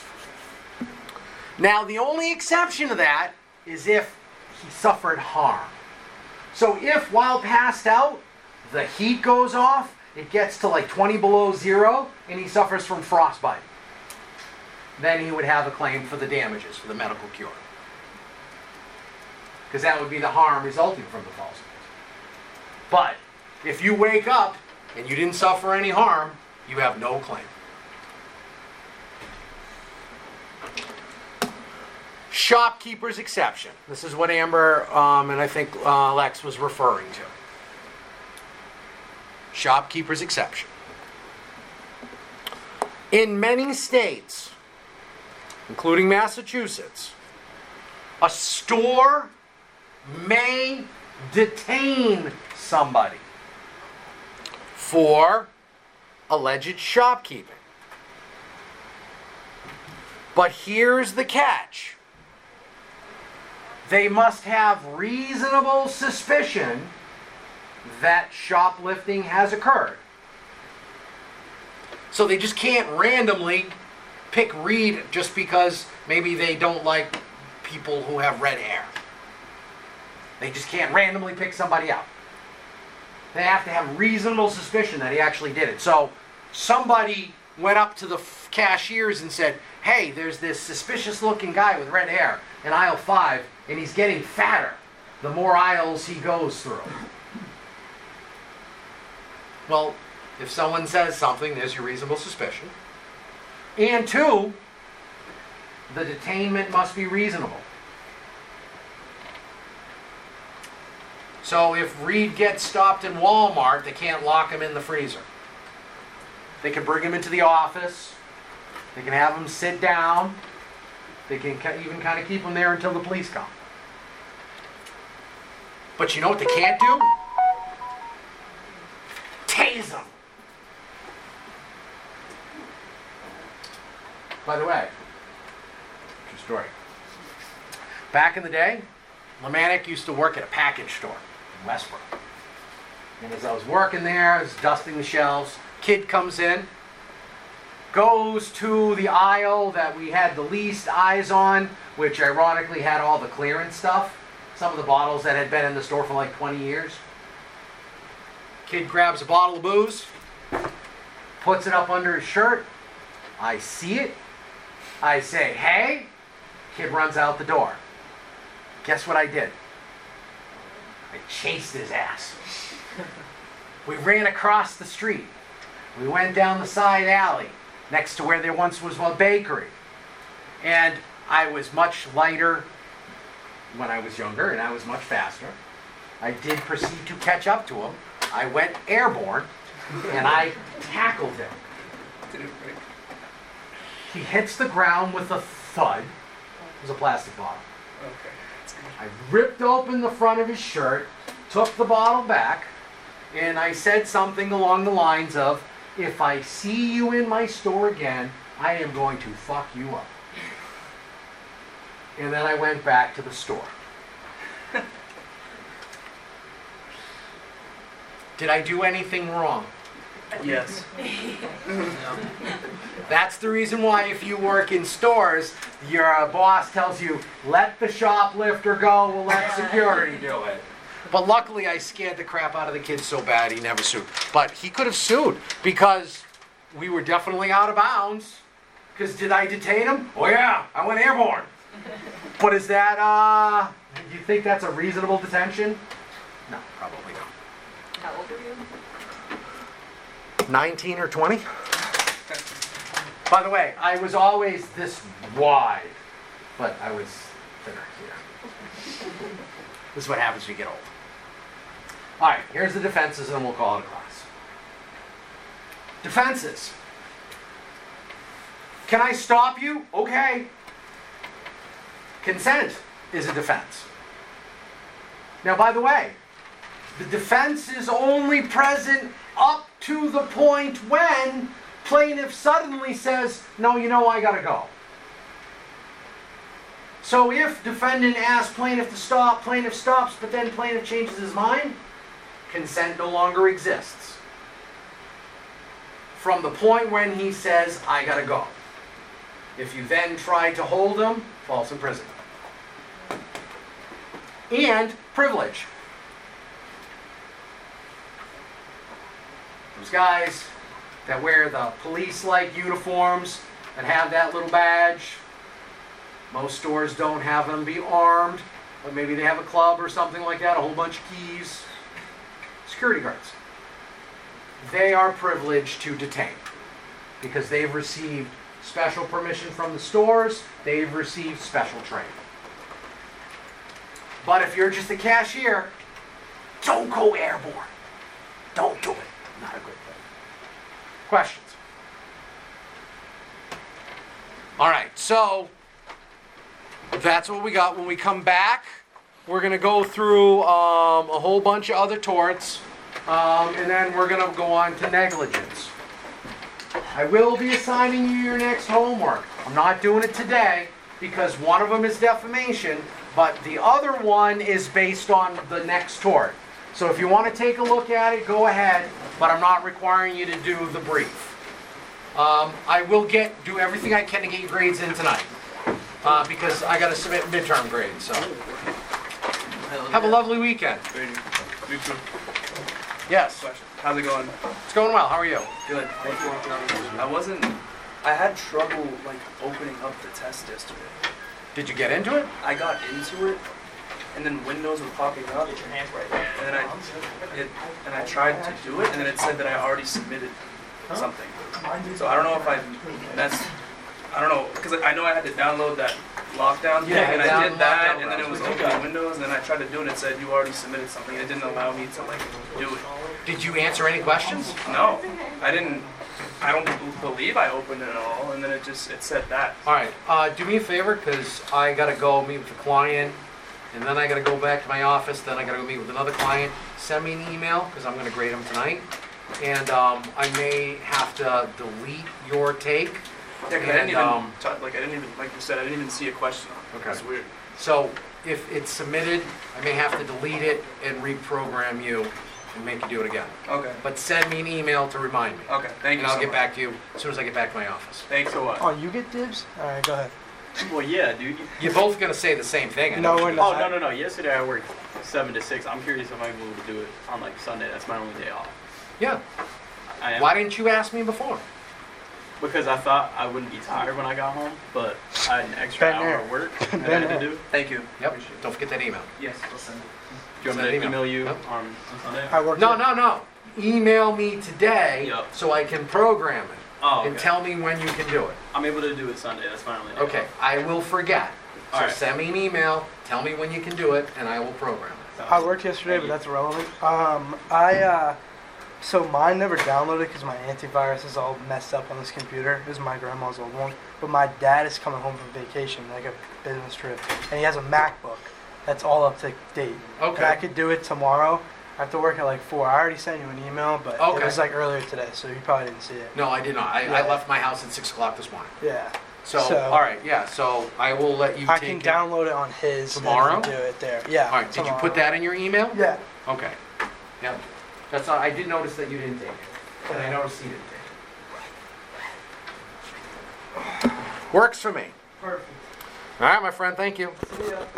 Now, the only exception to that is if he suffered harm. So if, while passed out, the heat goes off, it gets to like 20 below zero, and he suffers from frostbite. then he would have a claim for the damages, for the medical cure. Because that would be the harm resulting from the false arrest. But if you wake up and you didn't suffer any harm, you have no claim. Shopkeeper's exception. This is what Amber and I think Lex was referring to. Shopkeeper's exception. In many states, including Massachusetts, a store may detain somebody for alleged shopkeeping. But here's the catch. They must have reasonable suspicion that shoplifting has occurred. So they just can't randomly pick Reed just because maybe they don't like people who have red hair. They just can't randomly pick somebody out. They have to have reasonable suspicion that he actually did it. So somebody went up to the cashiers and said, hey, there's this suspicious looking guy with red hair in aisle 5 and he's getting fatter the more aisles he goes through. Well, if someone says something, there's your reasonable suspicion. And 2, the detainment must be reasonable. So if Reed gets stopped in Walmart, they can't lock him in the freezer. They can bring him into the office. They can have him sit down. They can even kind of keep him there until the police come. But you know what they can't do? Tase him. By the way, true story. Back in the day, Lemanik used to work at a package store in Westbrook. And as I was working there, I was dusting the shelves. Kid comes in, goes to the aisle that we had the least eyes on, which ironically had all the clearance stuff. Some of the bottles that had been in the store for like 20 years. Kid grabs a bottle of booze, puts it up under his shirt. I see it. I say, hey. Kid runs out the door. Guess what I did? I chased his ass. We ran across the street. We went down the side alley next to where there once was a bakery. And I was much lighter when I was younger, and I was much faster. I did proceed to catch up to him. I went airborne, and I tackled him. He hits the ground with a thud. It was a plastic bottle. I ripped open the front of his shirt, took the bottle back, and I said something along the lines of, if I see you in my store again, I am going to fuck you up. And then I went back to the store. Did I do anything wrong? Yes. That's the reason why if you work in stores, your boss tells you, let the shoplifter go, we'll let security do it. But luckily I scared the crap out of the kid so bad he never sued. But he could have sued because we were definitely out of bounds. Because did I detain him? Oh yeah, I went airborne. But is that, do you think that's a reasonable detention? No, probably not. How old are you? 19 or 20? By the way, I was always this wide, but I was thinner here. This is what happens when you get old. All right, here's the defenses, and we'll call it a class. Defenses. Can I stop you? Okay. Consent is a defense. Now, by the way, the defense is only present up to the point when plaintiff suddenly says, no, you know, I gotta go. So if defendant asks plaintiff to stop, plaintiff stops, but then plaintiff changes his mind, consent no longer exists. From the point when he says, I gotta go. If you then try to hold him, false imprisonment. And privilege. Those guys that wear the police-like uniforms that have that little badge. Most stores don't have them be armed, but maybe they have a club or something like that, a whole bunch of keys. Security guards. They are privileged to detain because they've received special permission from the stores, they've received special training. But if you're just a cashier, don't go airborne. Don't do it. Not a good thing. Questions? All right, so that's what we got. When we come back, we're going to go through a whole bunch of other torts, and then we're going to go on to negligence. I will be assigning you your next homework. I'm not doing it today because one of them is defamation, but the other one is based on the next tort. So if you want to take a look at it, go ahead, but I'm not requiring you to do the brief. I will do everything I can to get your grades in tonight because I got to submit midterm grades. So have a lovely weekend. You too. Yes, Question. How's it going? it's going well. How are you? Good. Thank you. I had trouble like opening up the test yesterday. Did you get into it? I got into it, and then windows were popping up. Get your hands right there. And then I tried to do it, and then it said that I already submitted something. So I don't know if I don't know, because I know I had to download that lockdown thing, and I did that, and then it was opening Windows, and then I tried to do it, and it said you already submitted something. It didn't allow me to like do it. Did you answer any questions? No, I didn't. I don't believe I opened it at all, and then it said that. All right, do me a favor because I got to go meet with the client, and then I got to go back to my office, then I got to go meet with another client. Send me an email because I'm going to grade them tonight, and I may have to delete your take. Yeah, because I didn't even, like you said, I didn't even see a question on it. Okay. It's weird. So if it's submitted, I may have to delete it and reprogram you and make you do it again. Okay. But send me an email to remind me. Okay, thank you And I'll so get much. back to you as soon as I get back to my office. Thanks so much. Oh, you get dibs? All right, go ahead. Well, yeah, dude. You're both going to say the same thing. I No, know. we're not. Oh, no. Yesterday I worked 7 to 6. I'm curious if I'm able to do it on like Sunday. That's my only day off. Yeah. I am. Why didn't you ask me before? Because I thought I wouldn't be tired when I got home, but I had an extra Been hour there. of work that I Been had to there. do. Thank you. Yep. Don't forget that email. Yes, I'll send it. Do you want me Send to an email you Yep. on Sunday? I work. No. Email me today Yep. so I can program it. Oh, And okay. tell me when you can do it. I'm able to do it Sunday. That's my only day Okay, off. I will forget. So All right. send me an email, tell me when you can do it, and I will program it. Sounds I good. worked yesterday, Thank but you. that's irrelevant. So mine never downloaded because my antivirus is all messed up on this computer. This is my grandma's old one. But my dad is coming home from vacation, like a business trip, and he has a MacBook that's all up to date. Okay. And I could do it tomorrow. I have to work at like 4. I already sent you an email, but Okay. it was like earlier today, so you probably didn't see it. No, I did not. I Yeah. left my house at 6 o'clock this morning. Yeah. So, So- all right, yeah, so I will let you I take can it. download it on his Tomorrow? and do it there. Yeah. All right, did you tomorrow. put that in your email? Yeah. Okay. Yeah. That's all. I did notice that you didn't take it. And I noticed he didn't take it. Works for me. Perfect. All right, my friend, thank you. See ya.